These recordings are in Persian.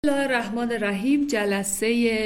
بسم الله الرحمن الرحیم. جلسه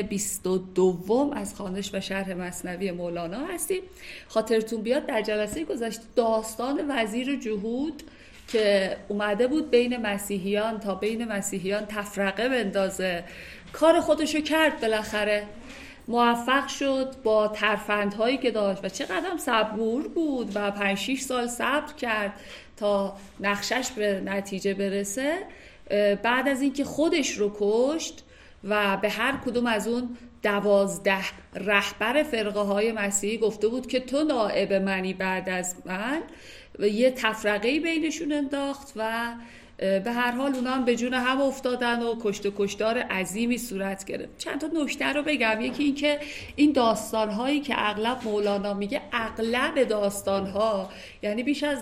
22 از خوانش و شرح مثنوی مولانا هستیم. خاطرتون بیاد در جلسه گذشته داستان وزیر جهود که اومده بود بین مسیحیان تا بین مسیحیان تفرقه بندازه، کار خودشو کرد، بالاخره موفق شد با ترفندهایی که داشت و چقدر صبور بود و 5-6 سال صبر کرد تا نقشش به نتیجه برسه. بعد از اینکه خودش رو کشت و به هر کدوم از اون 12 رهبر فرقه های مسیحی گفته بود که تو نائب منی بعد از من، و یه تفرقه‌ای بینشون انداخت و به هر حال اونا هم به جون هم افتادن و کشت و کشتار عظیمی صورت گرفت. چند تا نکته رو بگم. یکی این که این داستان‌هایی که اغلب مولانا میگه، اغلب داستان‌ها یعنی بیش از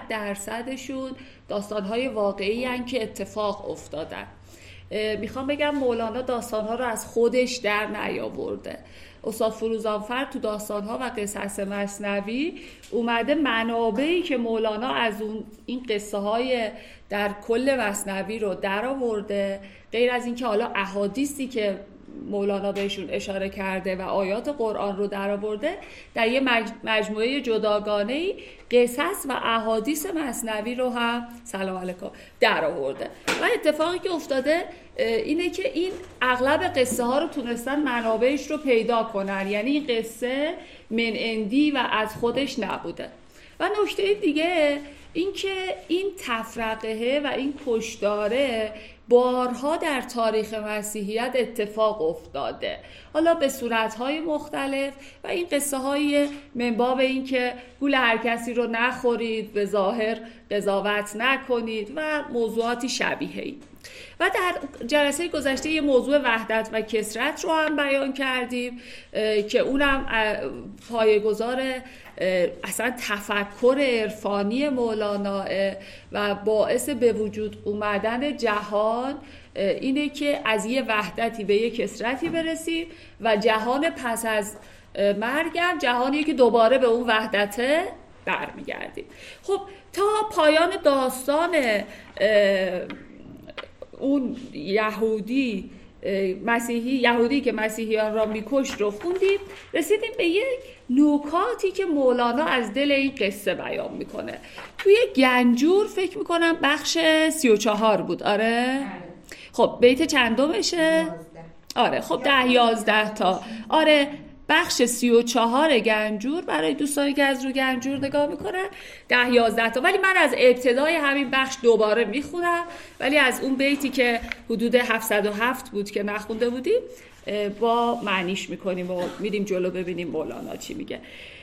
90%شون داستان‌های واقعی هستند که اتفاق افتادن. میخوام بگم مولانا داستان‌ها رو از خودش در نیاورده. استاد فروزانفر تو داستان‌ها و قصص مثنوی اومده منابعی که مولانا از این قصه‌های در کل مثنوی رو در آورده، غیر از اینکه حالا احادیثی که مولانا بهشون اشاره کرده و آیات قرآن رو در آورده، در یه مجموعه جداگانه‌ای قصص و احادیث مثنوی رو هم سلام علیکم در آورده. و اتفاقی که افتاده اینه که این اغلب قصه ها رو تونستن منابعش رو پیدا کنن، یعنی این قصه من عندی و از خودش نبوده. و نکته دیگه این که این تفرقه و این کشتاره بارها در تاریخ مسیحیت اتفاق افتاده، حالا به صورتهای مختلف، و این قصه های من باب این که گول هر کسی رو نخورید، به ظاهر قضاوت نکنید و موضوعاتی شبیه این. و در جلسه گذشته یه موضوع وحدت و کثرت رو هم بیان کردیم که اونم پایه‌گذار اصلا تفکر عرفانی مولانا و باعث به وجود اومدن جهان اینه که از یه وحدتی به یه کثرتی برسیم و جهان پس از مرگم جهانی که دوباره به اون وحدت برمیگردیم. خب تا پایان داستان اون یهودی که مسیحیان را میکشت رو خوندیم، رسیدیم به یک نکاتی که مولانا از دل این قصه بیان میکنه. توی گنجور فکر میکنم بخش 34 بود. آره خب بیت چندمشه؟ آره خب 10-11 تا. آره بخش 34 گنجور، برای دوستانی که از رو گنجور نگاه میکنن 10-11 تا. ولی من از ابتدای همین بخش دوباره میخونم، ولی از اون بیتی که حدود 707 بود که نخونده بودیم با معنیش میکنیم و میریم جلو ببینیم مولانا چی میگه.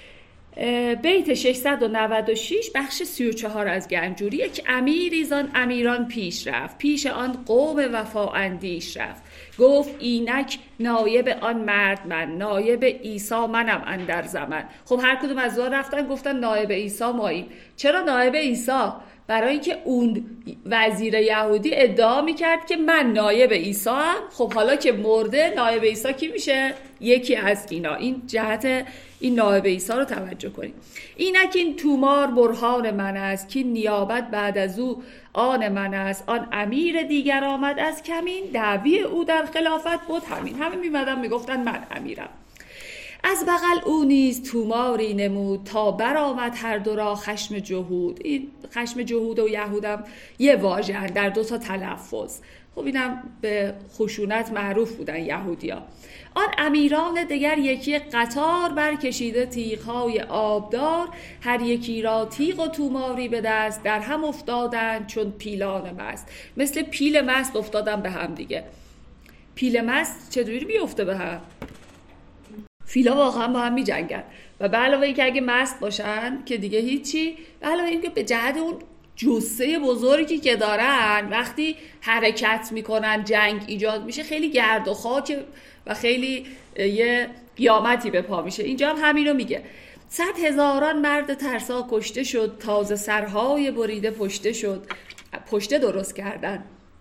بیت 696 بخش 34 از گنجوریه که امیری زان امیران پیش رفت، پیش آن قوم وفا اندیش رفت، گفت اینک نایب آن مرد من، نایب عیسی منم اندر زمن. خب هر کدوم از اون رفتن گفتن نایب عیسی ماییم. چرا نایب عیسی؟ برای اینکه اون وزیر یهودی ادعا میکرد که من نایب عیسی ام. خب حالا که مرده نایب عیسی کی میشه؟ یکی از اینا. این جهت این نایب عیسی رو توجه کنید. اینک این تومار برهان من است، که نیابت بعد از او آن من است. آن امیر دیگر آمد از کمین، دعوی او در خلافت بود همین. همه میمدن میگفتن من امیرم. از بغل او نیز توماری نمود، تا برآمد هر دو را خشم جهود. این خشم جهود و یهودم یه واژه در 2 تا تلفظ. خب اینم به خشونت معروف بودن یهودیا. آن امیران دیگر یکی قطار برکشیده تیغ‌های آبدار، هر یکی را تیغ و توماری به دست، در هم افتادند چون پیلان مست. مثل پیل مست افتادن به هم دیگه. پیل مست چطوری میفته به هم؟ فیلا واقعا با هم می جنگن و به علاوه اینکه اگه مست باشن که دیگه هیچی، به علاوه اینکه به جهت اون جثه بزرگی که دارن وقتی حرکت میکنن جنگ ایجاد میشه، خیلی گرد و خاک و خیلی یه قیامتی به پا میشه. اینجا هم همین رو میگه. 100,000 مرد ترسا کشته شد، تازه سرهای بریده پشته شد. پشته درست کردن،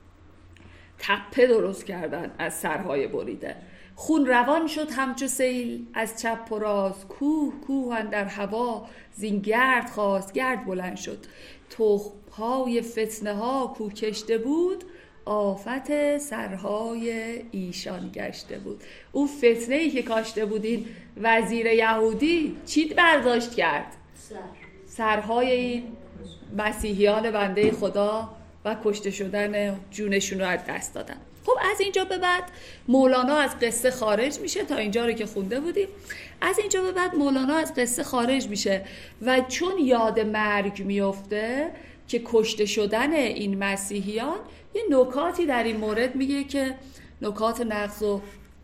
تپه درست کردن از سرهای بریده. خون روان شد همچو سیل از چپ و راست، کوه کوه اندر هوا زین گرد خواست، گرد بلند شد. تخم‌های فتنه ها کو کشته بود، آفت سرهای ایشان گشته بود. اون فتنه‌ای که کاشته بود این وزیر یهودی چی برداشت کرد؟ سرهای این مسیحیان بنده خدا و کشته شدن جونشون رو از دست دادن. خب از اینجا به بعد مولانا از قصه خارج میشه. تا اینجا رو که خونده بودیم. از اینجا به بعد مولانا از قصه خارج میشه و چون یاد مرگ میفته که کشته شدن این مسیحیان، یه نکاتی در این مورد میگه که نکات نغز و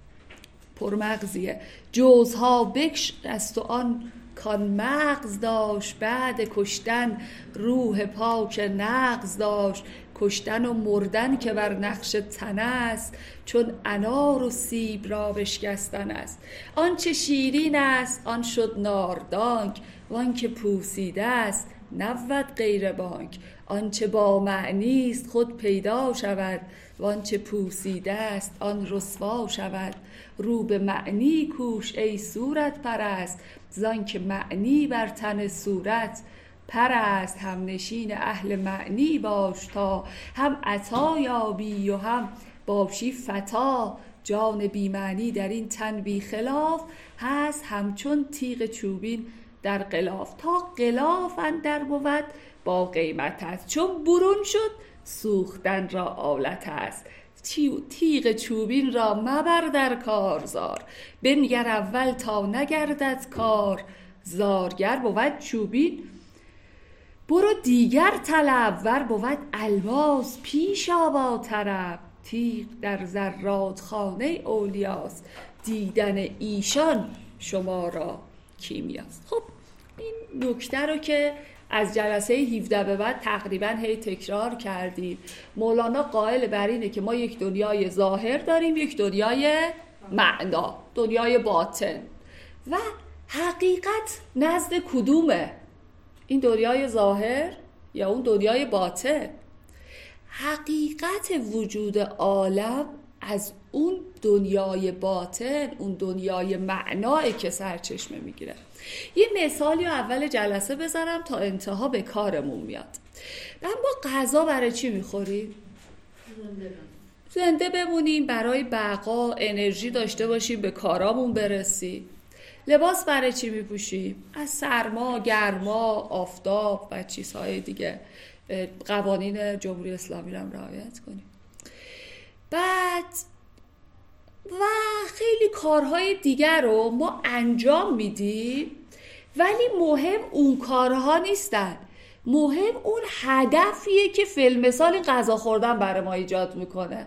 پرمغزیه. جوزها بکش از تو آن کان مغز داشت، بعد کشتن روح پاک نغز داشت. کشتن و مردن که بر نقش تن است، چون انار و سیب را بشکستن است. آنچه شیرین است آن شد ناردانک، وان که پوسیده است نبود غیر بانک. آنچه با معنی است خود پیدا شود، وانچه پوسیده است آن رسوا شود. رو به معنی کوش ای صورت پرست، زان که معنی بر تن صورت پرست. هم نشین اهل معنی باش تا، هم عطا یابی و هم باشی فتا. جان بی معنی در این تن بی خلاف، هست همچون تیغ چوبین در غلاف. تا غلاف اندر بود با قیمت است، چون برون شد سوختن را آلت است. تیغ چوبین را مبر در کارزار، بنگر اول تا نگردد کار زارگر. بود چوبین برو دیگر طلب، ور بود الماس پیش آوا طرب. تیغ در زراد خانه اولیاست، دیدن ایشان شما را کیمیاست. خب این نکته رو که از جلسه 17 به بعد تقریبا هی تکرار کردیم. مولانا قائل بر اینه که ما یک دنیای ظاهر داریم، یک دنیای معنا، دنیای باطن. و حقیقت نزد کدومه؟ این دنیای ظاهر یا اون دنیای باطن؟ حقیقت وجود عالم از اون دنیای باطن، اون دنیای معنایی که سرچشمه میگیره. یه مثالی رو اول جلسه بذارم تا انتها به کارمون میاد. ما غذا برای چی میخوریم؟ زنده بمونیم، برای بقا، انرژی داشته باشیم، به کارامون برسیم. لباس برای چی میپوشیم؟ از سرما، گرما، آفتاب و چیزهای دیگه. قوانین جمهوری اسلامی رو هم رعایت کنیم. بعد و خیلی کارهای دیگر رو ما انجام میدیم، ولی مهم اون کارها نیستن. مهم اون هدفیه که فیلمسال این غذا خوردن برای ما ایجاد میکنه.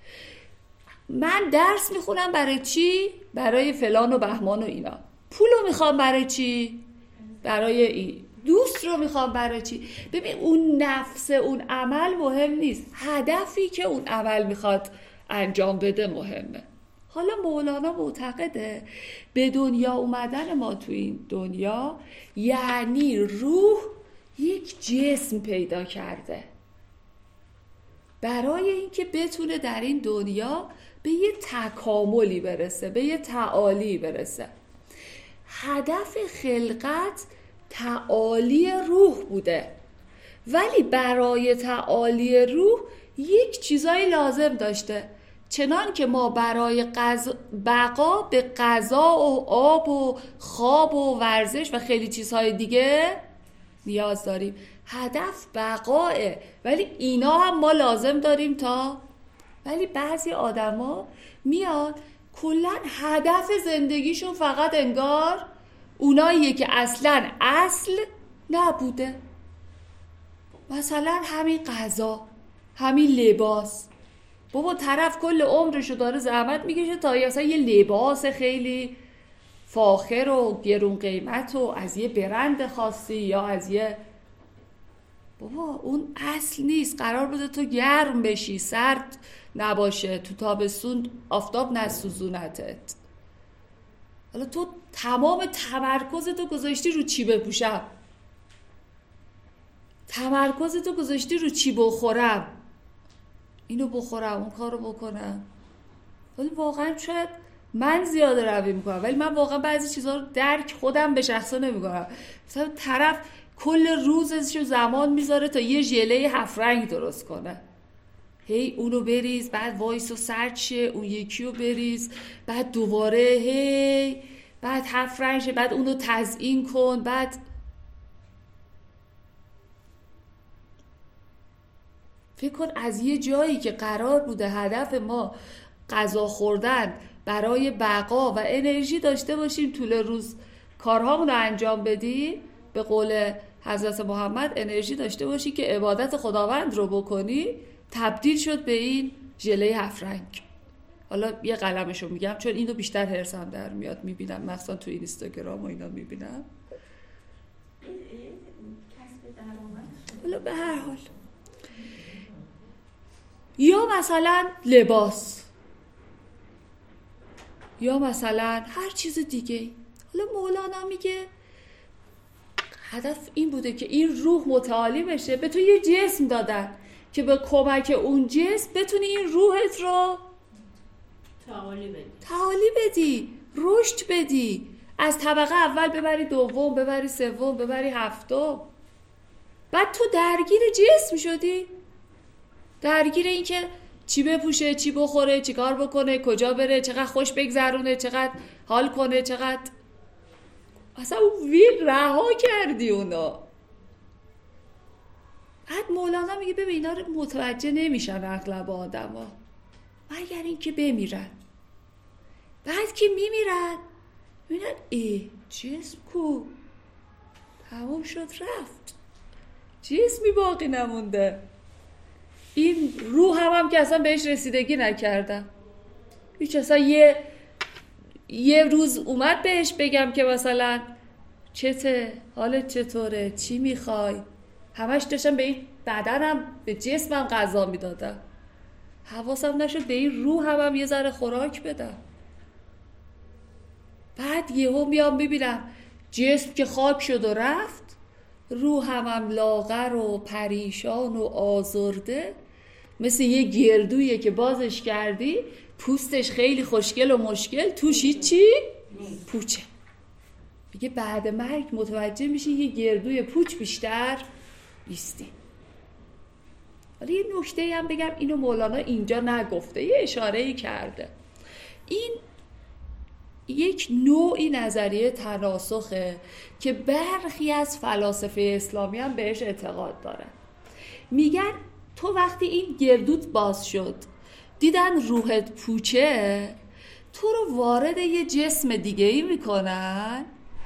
من درس میخونم برای چی؟ برای فلان و بهمان و اینا. پولو میخوام برای چی؟ برای این. دوست رو میخوام برای چی؟ ببین اون نفس اون عمل مهم نیست، هدفی که اون عمل میخواد انجام بده مهمه. حالا مولانا معتقده به دنیا اومدن ما تو این دنیا یعنی روح یک جسم پیدا کرده برای اینکه بتونه در این دنیا به یه تکاملی برسه، به یه تعالی برسه. هدف خلقت تعالی روح بوده، ولی برای تعالی روح یک چیزایی لازم داشته. چنان که ما برای بقا به غذا و آب و خواب و ورزش و خیلی چیزهای دیگه نیاز داریم. هدف بقاه، ولی اینا هم ما لازم داریم تا. ولی بعضی آدما میاد کلن هدف زندگیشون فقط انگار اوناییه که اصلا اصل نبوده. مثلا همین غذا، همین لباس. بابا طرف کل عمرشو داره زحمت میکشه تا مثلا یه لباس خیلی فاخر و گرون قیمت و از یه برند خاصی یا از یه، بابا اون اصل نیست. قرار بوده تو گرم بشی، سرد نباشه، تو تابستون آفتاب نسوزونتت. حالا تو تمام تمرکزتو گذاشتی رو چی بپوشم، تمرکزتو گذاشتی رو چی بخورم، اینو بخورم، اون کارو بکنم. ولی واقعا شاید من زیاده روی میکنم، ولی من واقعا بعضی چیزها رو درک خودم به شخصا نمیکنم. مثلا طرف کل روزش رو زمان میذاره تا یه ژله 7 رنگ درست کنه. هی اونو بریز، بعد وایس و سرد شه، اون یکی رو بریز، بعد دوباره هی، بعد 7 رنگ شه، بعد اونو تزیین کن، بعد فکر کن از یه جایی که قرار بوده هدف ما غذا خوردن برای بقا و انرژی داشته باشیم طول روز کارهامون رو انجام بدی، به قول حضرت محمد انرژی داشته باشی که عبادت خداوند رو بکنی، تبدیل شد به این ژله 7 رنگ. حالا یه قلمشو میگم چون اینو بیشتر هرسم در میاد، میبینم مثلا تو اینستاگرام و اینا میبینم. حالا به هر حال یا مثلا لباس یا مثلا هر چیز دیگه. حالا مولانا میگه هدف این بوده که این روح متعالی بشه، به تو یه جسم دادن که به کمک اون جسم بتونی این روحت رو تعالی بدی، رشد بدی، از طبقه اول ببری دوم، ببری سوم، ببری هفتم. بعد تو درگیر جسم شدی، درگیر این که چی بپوشه، چی بخوره، چی کار بکنه، کجا بره، چقدر خوش بگذرونه، چقدر حال کنه، چقدر اصلا اون ویل رها کردی اونا. بعد مولانا میگه ببین اینا رو متوجه نمیشن اغلب آدم ها مگر این که بمیرن. بعد که میمیرن میبینن ای جسم کو تمام شد رفت، جسمی باقی نمونده، این روح هم که اصلا بهش رسیدگی نکردم. هیچ اصلا یه روز اومد بهش بگم که مثلا چته، حالت چطوره، چی میخوای، همش داشتم به این بدنم به جسمم غذا میدادم، حواسم نشد به این روح هم یه ذره خوراک بدم. بعد یهو میام میبینم جسم که خاک شد و رفت، روح هم لاغر و پریشان و آزرده، مثل یه گردویه که بازش کردی پوستش خیلی خوشگل و مشکل، توش هیچی پوچه. میگه بعد مرگ متوجه میشی یه گردوی پوچ بیشتر نیستی. حالا یه نکته هم بگم، اینو مولانا اینجا نگفته، یه اشاره‌ای کرده. این یک نوعی نظریه تناسخه که برخی از فلاسفه اسلامی هم بهش اعتقاد دارن. میگن تو وقتی این گردوت باز شد دیدن روحت پوچه، تو رو وارد یه جسم دیگه‌ای میکنن،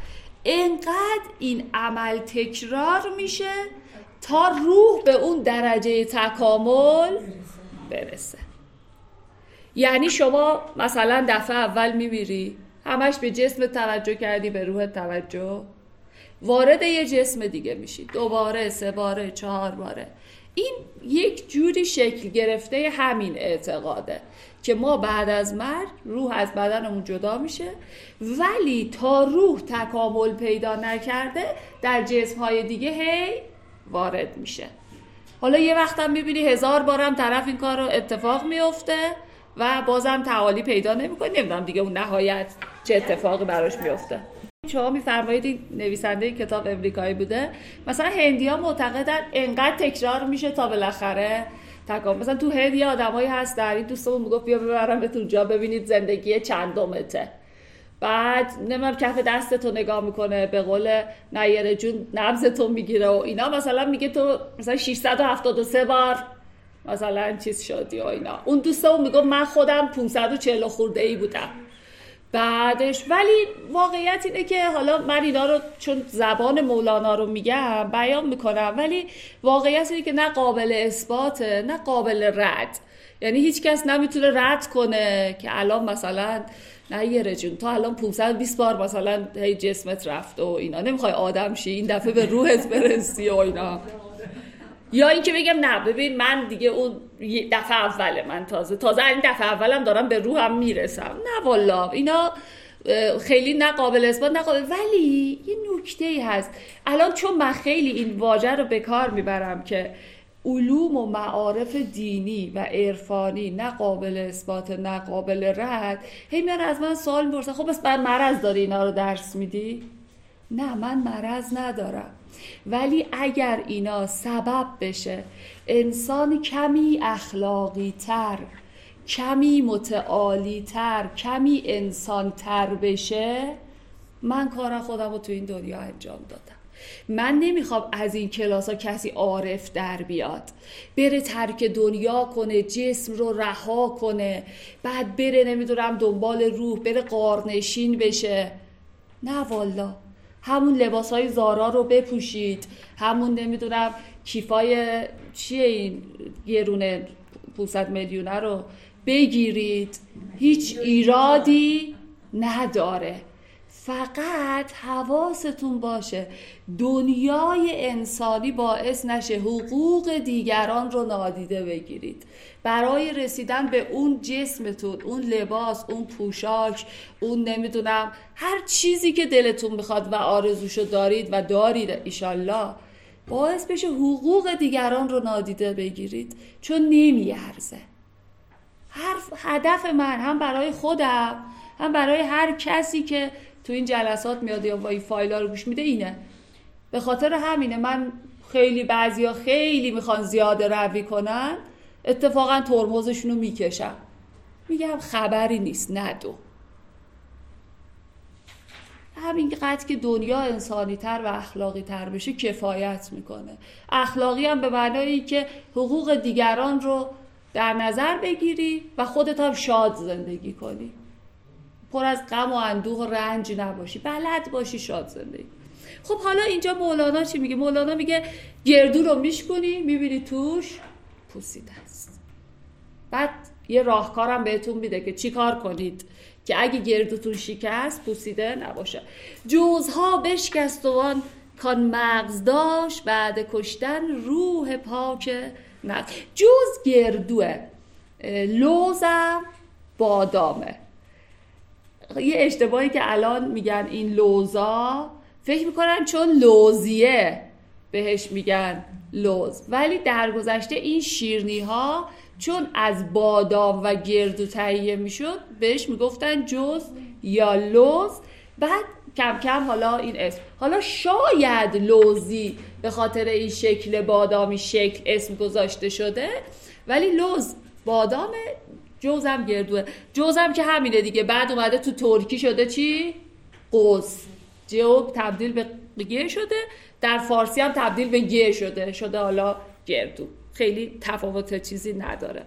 انقدر این عمل تکرار میشه تا روح به اون درجه تکامل برسه. یعنی شما مثلا دفعه اول میمیری، همش به جسم توجه کردی، به روح توجه، وارد یه جسم دیگه میشی، 2 باره، 3 باره، 4 باره. این یک جوری شکل گرفته همین اعتقاده که ما بعد از مرگ روح از بدنمون جدا میشه، ولی تا روح تکامل پیدا نکرده در جسم‌های دیگه هی وارد میشه. حالا یه وقتم میبینی 1000 بارم طرف این کار رو اتفاق میفته و بازم تعالی پیدا نمیکنه. نمیدونم دیگه اون نهایت چه اتفاقی براش میفته. شما میفرمایید نویسنده کتاب امریکایی بوده، مثلا هندی‌ها معتقدن انقدر تکرار میشه تا بالاخره تکامل. مثلا تو هند یه آدمایی هست، در این دوستمون میگفت بیا ببرمتون جا ببینید زندگی چندمته، بعد نمیدونم کف دستتو نگاه میکنه، به قول نیره جون نبضتو میگیره و اینا، مثلا میگه تو مثلا 673 بار مثلا چیز شدی و اینا. اون دوستمون میگفت من خودم 540 خورده ای بودم بعدش. ولی واقعیت اینه که حالا من اینا رو چون زبان مولانا رو میگم بیان میکنم، ولی واقعیت اینه که نه قابل اثباته نه قابل رد. یعنی هیچ کس نمیتونه رد کنه که الان مثلا نه یه رجون تا الان 520 بار مثلا هی جسمت رفت و اینا، نمیخوای آدم شی این دفعه به روحت برسی و اینا. یا این که بگم نه ببین من دیگه اون دفعه اوله، من تازه این دفعه اولم دارم به روحم میرسم. نه والا اینا خیلی نه قابل اثبات نه قابل. ولی یه نکته‌ای هست الان، چون من خیلی این واژه رو به کار میبرم که علوم و معارف دینی و عرفانی نه قابل اثبات نه قابل رد، هی میان از من سوال میپرسن خب بس بر مرض داری اینا رو درس میدی؟ نه من مرض ندارم. ولی اگر اینا سبب بشه انسان کمی اخلاقی تر، کمی متعالی تر، کمی انسان تر بشه، من کار خودم رو تو این دنیا انجام دادم. من نمیخوام از این کلاس ها کسی عارف در بیاد، بره ترک دنیا کنه، جسم رو رها کنه، بعد بره نمیدونم دنبال روح، بره غارنشین بشه. نه والا، همون لباس های زارا رو بپوشید، همون نمیدونم کیفای چیه این گرونه 500 میلیونه رو بگیرید، هیچ ایرادی نداره. فقط حواستون باشه دنیای انسانی باعث نشه حقوق دیگران رو نادیده بگیرید. برای رسیدن به اون جسمتون، اون لباس، اون پوشاک، اون نمیدونم هر چیزی که دلتون میخواد و آرزوشو دارید و دارید ایشالله، باعث بشه حقوق دیگران رو نادیده بگیرید، چون نمیارزه. هدف من هم برای خودم هم برای هر کسی که تو این جلسات میاد یا با این فایل ها رو گوش میده اینه. به خاطر همینه من بعضیا خیلی میخوان زیاده روی کنن، اتفاقا ترمزشون رو میکشم، میگم خبری نیست، ندو. همینقدر که دنیا انسانی تر و اخلاقی تر بشه کفایت میکنه. اخلاقی هم به معنایی که حقوق دیگران رو در نظر بگیری و خودت هم شاد زندگی کنی، پر از غم و اندوه و رنج نباشی، بلد باشی شاد زندگی. خب حالا اینجا مولانا چی میگه؟ مولانا میگه گردو رو میشکنی میبینی توش پوسیده است. بعد یه راهکارم بهتون میده که چی کار کنید که اگه گردوتون شکست پوسیده نباشه. جوزها بشکست و آن کان مغز داشت، بعد کشتن روح پاک نه. جوز گردوه، لوزم بادامه. یه اشتباهی که الان میگن این لوزا، فکر میکنن چون لوزیه بهش میگن لوز، ولی در گذشته این شیرنی ها چون از بادام و گردو تهیه میشد بهش میگفتن جوز یا لوز. بعد کم کم حالا این اسم، حالا شاید لوزی به خاطر این شکل بادامی شکل اسم گذاشته شده، ولی لوز بادامه، جوزم گردوه. جوزم که همینه دیگه، بعد اومده تو ترکی شده چی؟ قوز. جو تبدیل به گ شده، در فارسی هم تبدیل به گ شده حالا گردو. خیلی تفاوت چیزی نداره.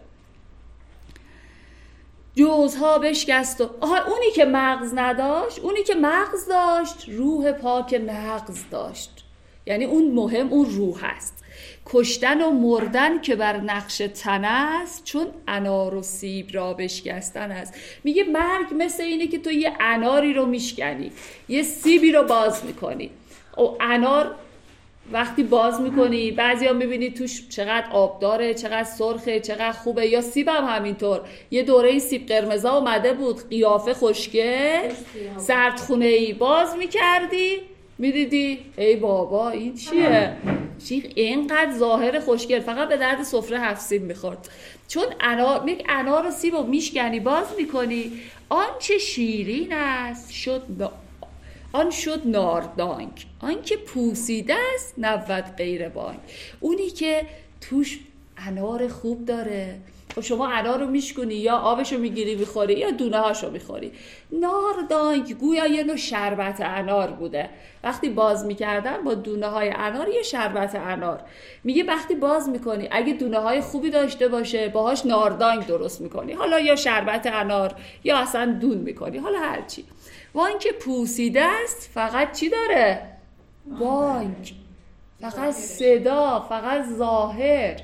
جوزها بشکست و اونی که مغز نداشت، اونی که مغز داشت روح پاک نغز داشت. یعنی اون مهم اون روح است. کشتن و مردن که بر نقش تن است، چون انار و سیب را بشکستن است. میگه مرگ مثل اینه که تو یه اناری رو میشکنی، یه سیبی رو باز میکنی. او انار وقتی باز میکنی بعضی ها میبینی توش چقدر آب داره، چقدر سرخه، چقدر خوبه. یا سیب هم همینطور. یه دوره سیب قرمزا اومده بود، قیافه خوشگل، سردخونه‌ای، باز میکردی میدیدی ای بابا این چیه؟ چی اینقدر ظاهر خوشگل، فقط به درد سفره 7 سیب میخورد. چون انار و سیب رو میشکنی باز میکنی، آن چه شیرین است آن شد ناردانگ، آن که پوسیده است نبود غیر بانگ. اونی که توش انار خوب داره، خب شما انار رو میشکنی یا آبشو میگیری میخوری یا دونه هاشو میخوری. ناردانگ گویا یه نوع شربت انار بوده. وقتی باز میکردن با دونه های انار یه شربت انار. میگه وقتی باز میکنی اگه دونه های خوبی داشته باشه باهاش ناردانگ درست میکنی، حالا یا شربت انار یا اصلا دون میکنی، حالا هرچی. وان که پوسیده است فقط چی داره؟ بانگ، فقط صدا، فقط ظاهر.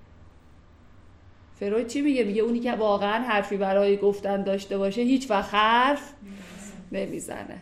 فروید چی میگه؟ میگه اونی که واقعا حرفی برای گفتن داشته باشه هیچ وقت حرف نمیزنه.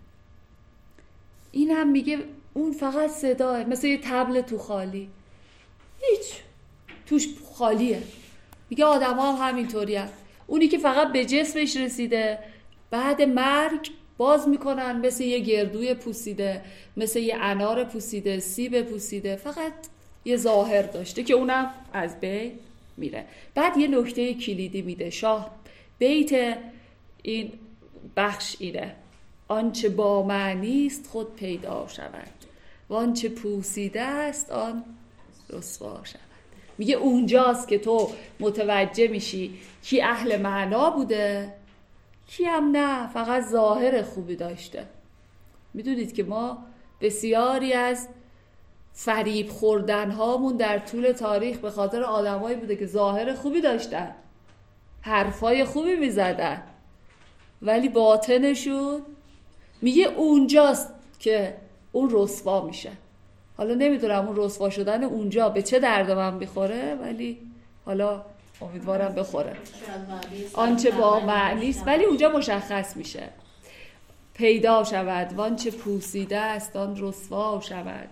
این هم میگه اون فقط صداه، مثل یه طبل تو خالی، هیچ توش خالیه. میگه آدم ها هم همینطوری هم. اونی که فقط به جسمش رسیده بعد مرگ باز میکنن مثل یه گردوی پوسیده، مثل یه انار پوسیده، سیب پوسیده، فقط یه ظاهر داشته که اونم از بین میره. بعد یه نکته کلیدی میده شاه، بیت این بخش اینه: آنچه با معنی است خود پیدا شود. وانچه پوسیده است آن رسوا شود. میگه اونجاست که تو متوجه میشی کی اهل معنا بوده، کی هم نه، فقط ظاهر خوبی داشته. میدونید که ما بسیاری از فریب خوردن هامون در طول تاریخ به خاطر آدمایی بوده که ظاهر خوبی داشتن، حرفای خوبی میزدن، ولی باطنشون، میگه اونجاست که اون رسوا میشه. حالا نمیدونم اون رسوا شدن اونجا به چه درد من میخوره، ولی حالا امیدوارم بخوره. آنچه با معنی است ولی اونجا مشخص میشه، پیدا شود. وانچه پوسیده است آن رسوا شود.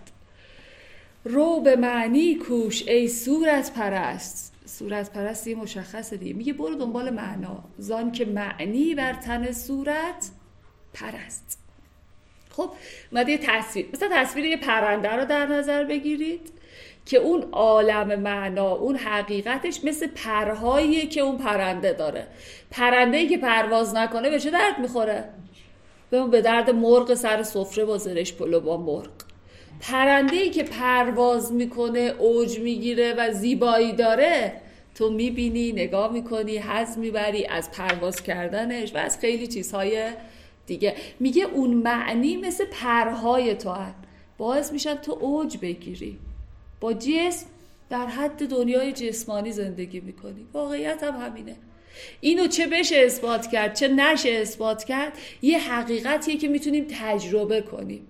رو به معنی کوش ای صورت پرست. صورت پرستی مشخصه دیگه. میگه برو دنبال معنا، زان که معنی بر تن صورت پرست. خب اومده یه تصویر، مثلا تصویر یه پرنده رو در نظر بگیرید که اون عالم معنا، اون حقیقتش مثل پرهاییه که اون پرنده داره. پرنده‌ای که پرواز نکنه به چه درد میخوره؟ به درد مرغ سر سفره با زرش پلو با مرغ. پرنده‌ای که پرواز میکنه، اوج میگیره و زیبایی داره، تو میبینی، نگاه میکنی، حظ میبری از پرواز کردنش و از خیلی چیزهای دیگه. میگه اون معنی مثل پرهای تو هست، باعث میشن تو اوج بگیری، با جسم در حد دنیای جسمانی زندگی میکنی. واقعیت هم همینه. اینو چه بشه اثبات کرد چه نشه اثبات کرد، یه حقیقتیه که میتونیم تجربه کنیم.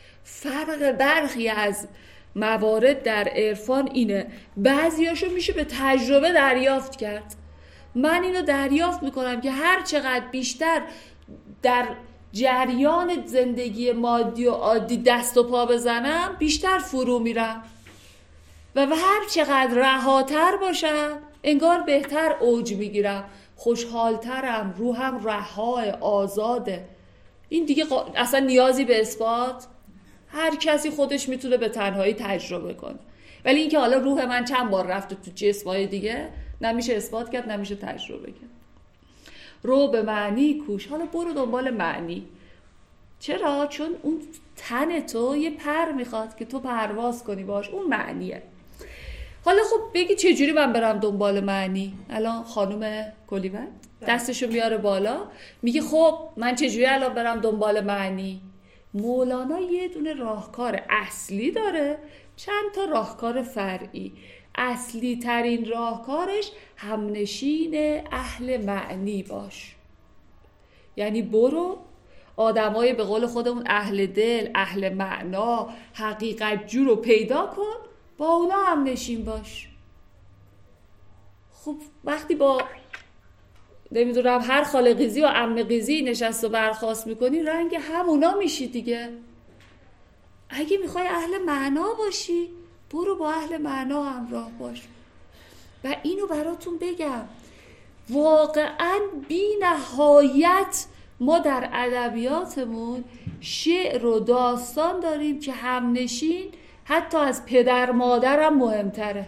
فرق برخی از موارد در عرفان اینه، بعضیاشو میشه به تجربه دریافت کرد. من اینو دریافت میکنم که هر چقدر بیشتر در جریان زندگی مادی و عادی دست و پا بزنم، بیشتر فرو میرم و هر چقدر رهاتر باشم انگار بهتر اوج میگیرم، خوشحالترم، روحم رها، آزاده. این دیگه اصلا نیازی به اثبات، هر کسی خودش میتونه به تنهایی تجربه کنه. ولی این که حالا روح من چند بار رفته تو جسمای دیگه، نمیشه اثبات کرد، نمیشه تجربه کرد. رو به معنی کوش. حالا برو دنبال معنی. چرا؟ چون اون تن تو یه پر میخواد که تو پرواز کنی باش، اون معنیه. حالا خب بگی چجوری من برم دنبال معنی؟ الان خانم کلیوان دستشو میاره بالا، میگه خب من چجوری الان برم دنبال معنی؟ مولانا یه دونه راهکار اصلی داره، چند تا راهکار فرعی. اصلی ترین راهکارش همنشین اهل معنی باش. یعنی برو آدمای به قول خودمون اهل دل، اهل معنا، حقیقت جو رو پیدا کن، با اونا همنشین باش. خب وقتی با نمیدونم هر خالقیزی و عمقیزی نشست و برخاست میکنی، رنگ همونا میشی دیگه. اگه میخوای اهل معنا باشی، برو با اهل معنا همراه باش. و اینو براتون بگم، واقعا بی نهایت ما در ادبیاتمون شعر و داستان داریم که همنشین حتی از پدر مادرم مهمتره.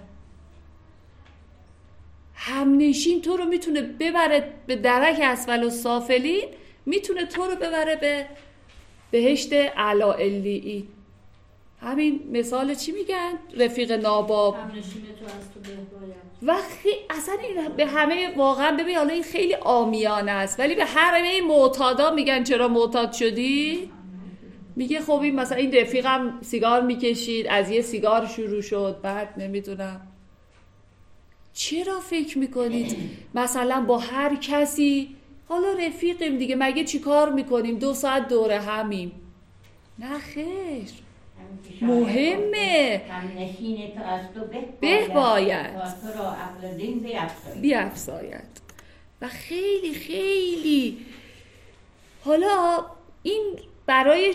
همنشین تو رو میتونه ببره به درک اسفل السافلین، میتونه تو رو ببره به بهشت اعلی علیین. همین مثال چی میگن؟ رفیق ناباب. همنشین تو از تو بهباید. و اصلا این به همه واقعا ببین، حالا این خیلی عامیانه است، ولی به همه معتادا میگن چرا معتاد شدی؟ میگه خب این مثلا این رفیقم سیگار میکشید، از یه سیگار شروع شد، بعد نمیدونم. چرا فکر میکنید مثلا با هر کسی، حالا رفیقیم دیگه، مگه چی کار میکنیم 2 ساعت دوره همیم؟ نه خیر، مهمه. همنشین تو از تو بهباید، تو را عقل دین بیفزاید. و خیلی خیلی حالا این برای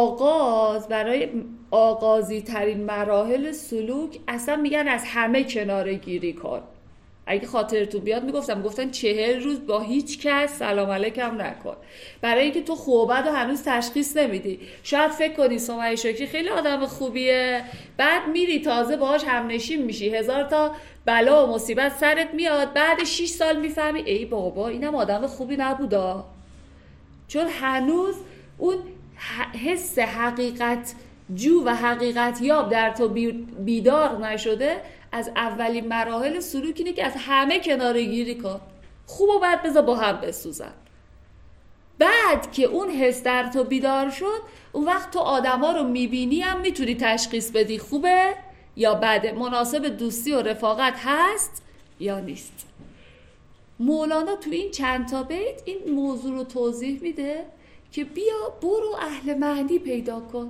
آغازی ترین مراحل سلوک اصلا میگن از همه کناره گیری کن. اگه خاطرتون بیاد گفتن 40 روز با هیچ کس سلام علیکم نکن، برای اینکه تو خوبت رو هنوز تشخیص نمیدی. شاید فکر کنی سمیه شکری خیلی آدم خوبیه، بعد میری تازه باهاش همنشین میشی، 1000 تا بلا و مصیبت سرت میاد، بعد 6 سال میفهمی ای بابا اینم آدم خوبی نبودا. چون هنوز اون حس حقیقت جو و حقیقت یاب در تو بیدار نشده، از اولین مراحل سلوک اینه که از همه کناره گیری کن، خوب و بد بذار با هم بسوزن. بعد که اون حس در تو بیدار شد، اون وقت تو آدما رو میبینی هم میتونی تشخیص بدی خوبه یا بده، مناسب دوستی و رفاقت هست یا نیست. مولانا تو این چند تا بیت این موضوع رو توضیح میده که بیا برو اهل معنی پیدا کن.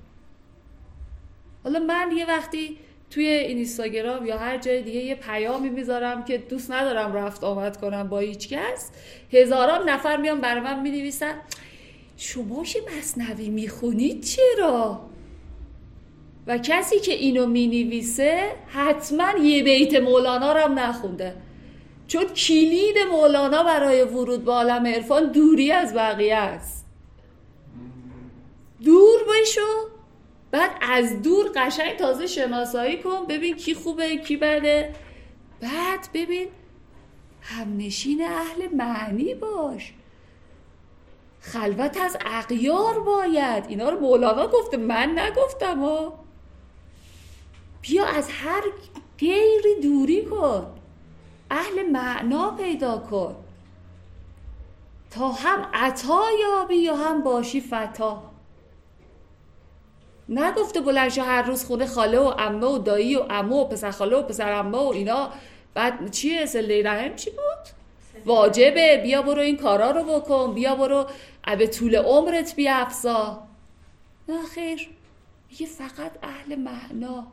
حالا من یه وقتی توی اینستاگرام یا هر جای دیگه یه پیامی میذارم که دوست ندارم رفت آمد کنم با هیچ کس، هزاران نفر میان برای من مینویسن شما چه مثنوی میخونید چرا؟ و کسی که اینو مینویسه حتما یه بیت مولانا رو هم نخونده، چون کلید مولانا برای ورود به عالم عرفان دوری از بقیه است. دور بشو، بعد از دور قشنگ تازه شناسایی کن، ببین کی خوبه کی بده، بعد ببین همنشین اهل معنی باش، خلوت از اغیار باید. اینا رو مولانا گفته، من نگفتم ها. بیا از هر غیری دوری کن، اهل معنا پیدا کن تا هم عطا یابی یا هم باشی فتا. نگفته بلند شو هر روز خونه خاله و عمه و دایی و عمو و پسر خاله و پسر عمه و اینا، بعد چیه صله رحم چی بود؟ واجبه، بیا برو این کارا رو بکن، بیا برو به طول عمرت بیافزا. نه خیر، میگه فقط اهل معنا.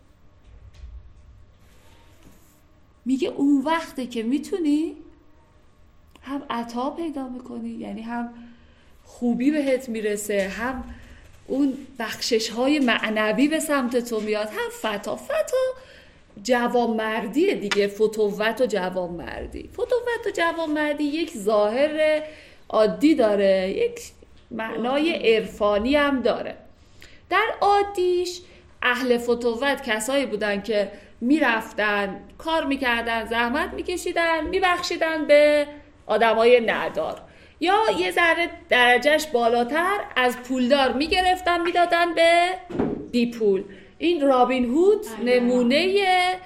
میگه اون وقته که میتونی هم عطا پیدا میکنی، یعنی هم خوبی بهت میرسه، هم اون بخشش های معنوی به سمت تو میاد، هم فتا جوانمردیه دیگه. فتوت و جوانمردی، فتوت و جوانمردی یک ظاهر عادی داره، یک معنای عرفانی هم داره. در عادیش اهل فتوت کسایی بودن که میرفتن کار میکردن، زحمت میکشیدن، میبخشیدن به آدمای ندار، یا یه ذره درجهش بالاتر از پولدار میگرفتن میدادن به بی پول. این رابین هود نمونه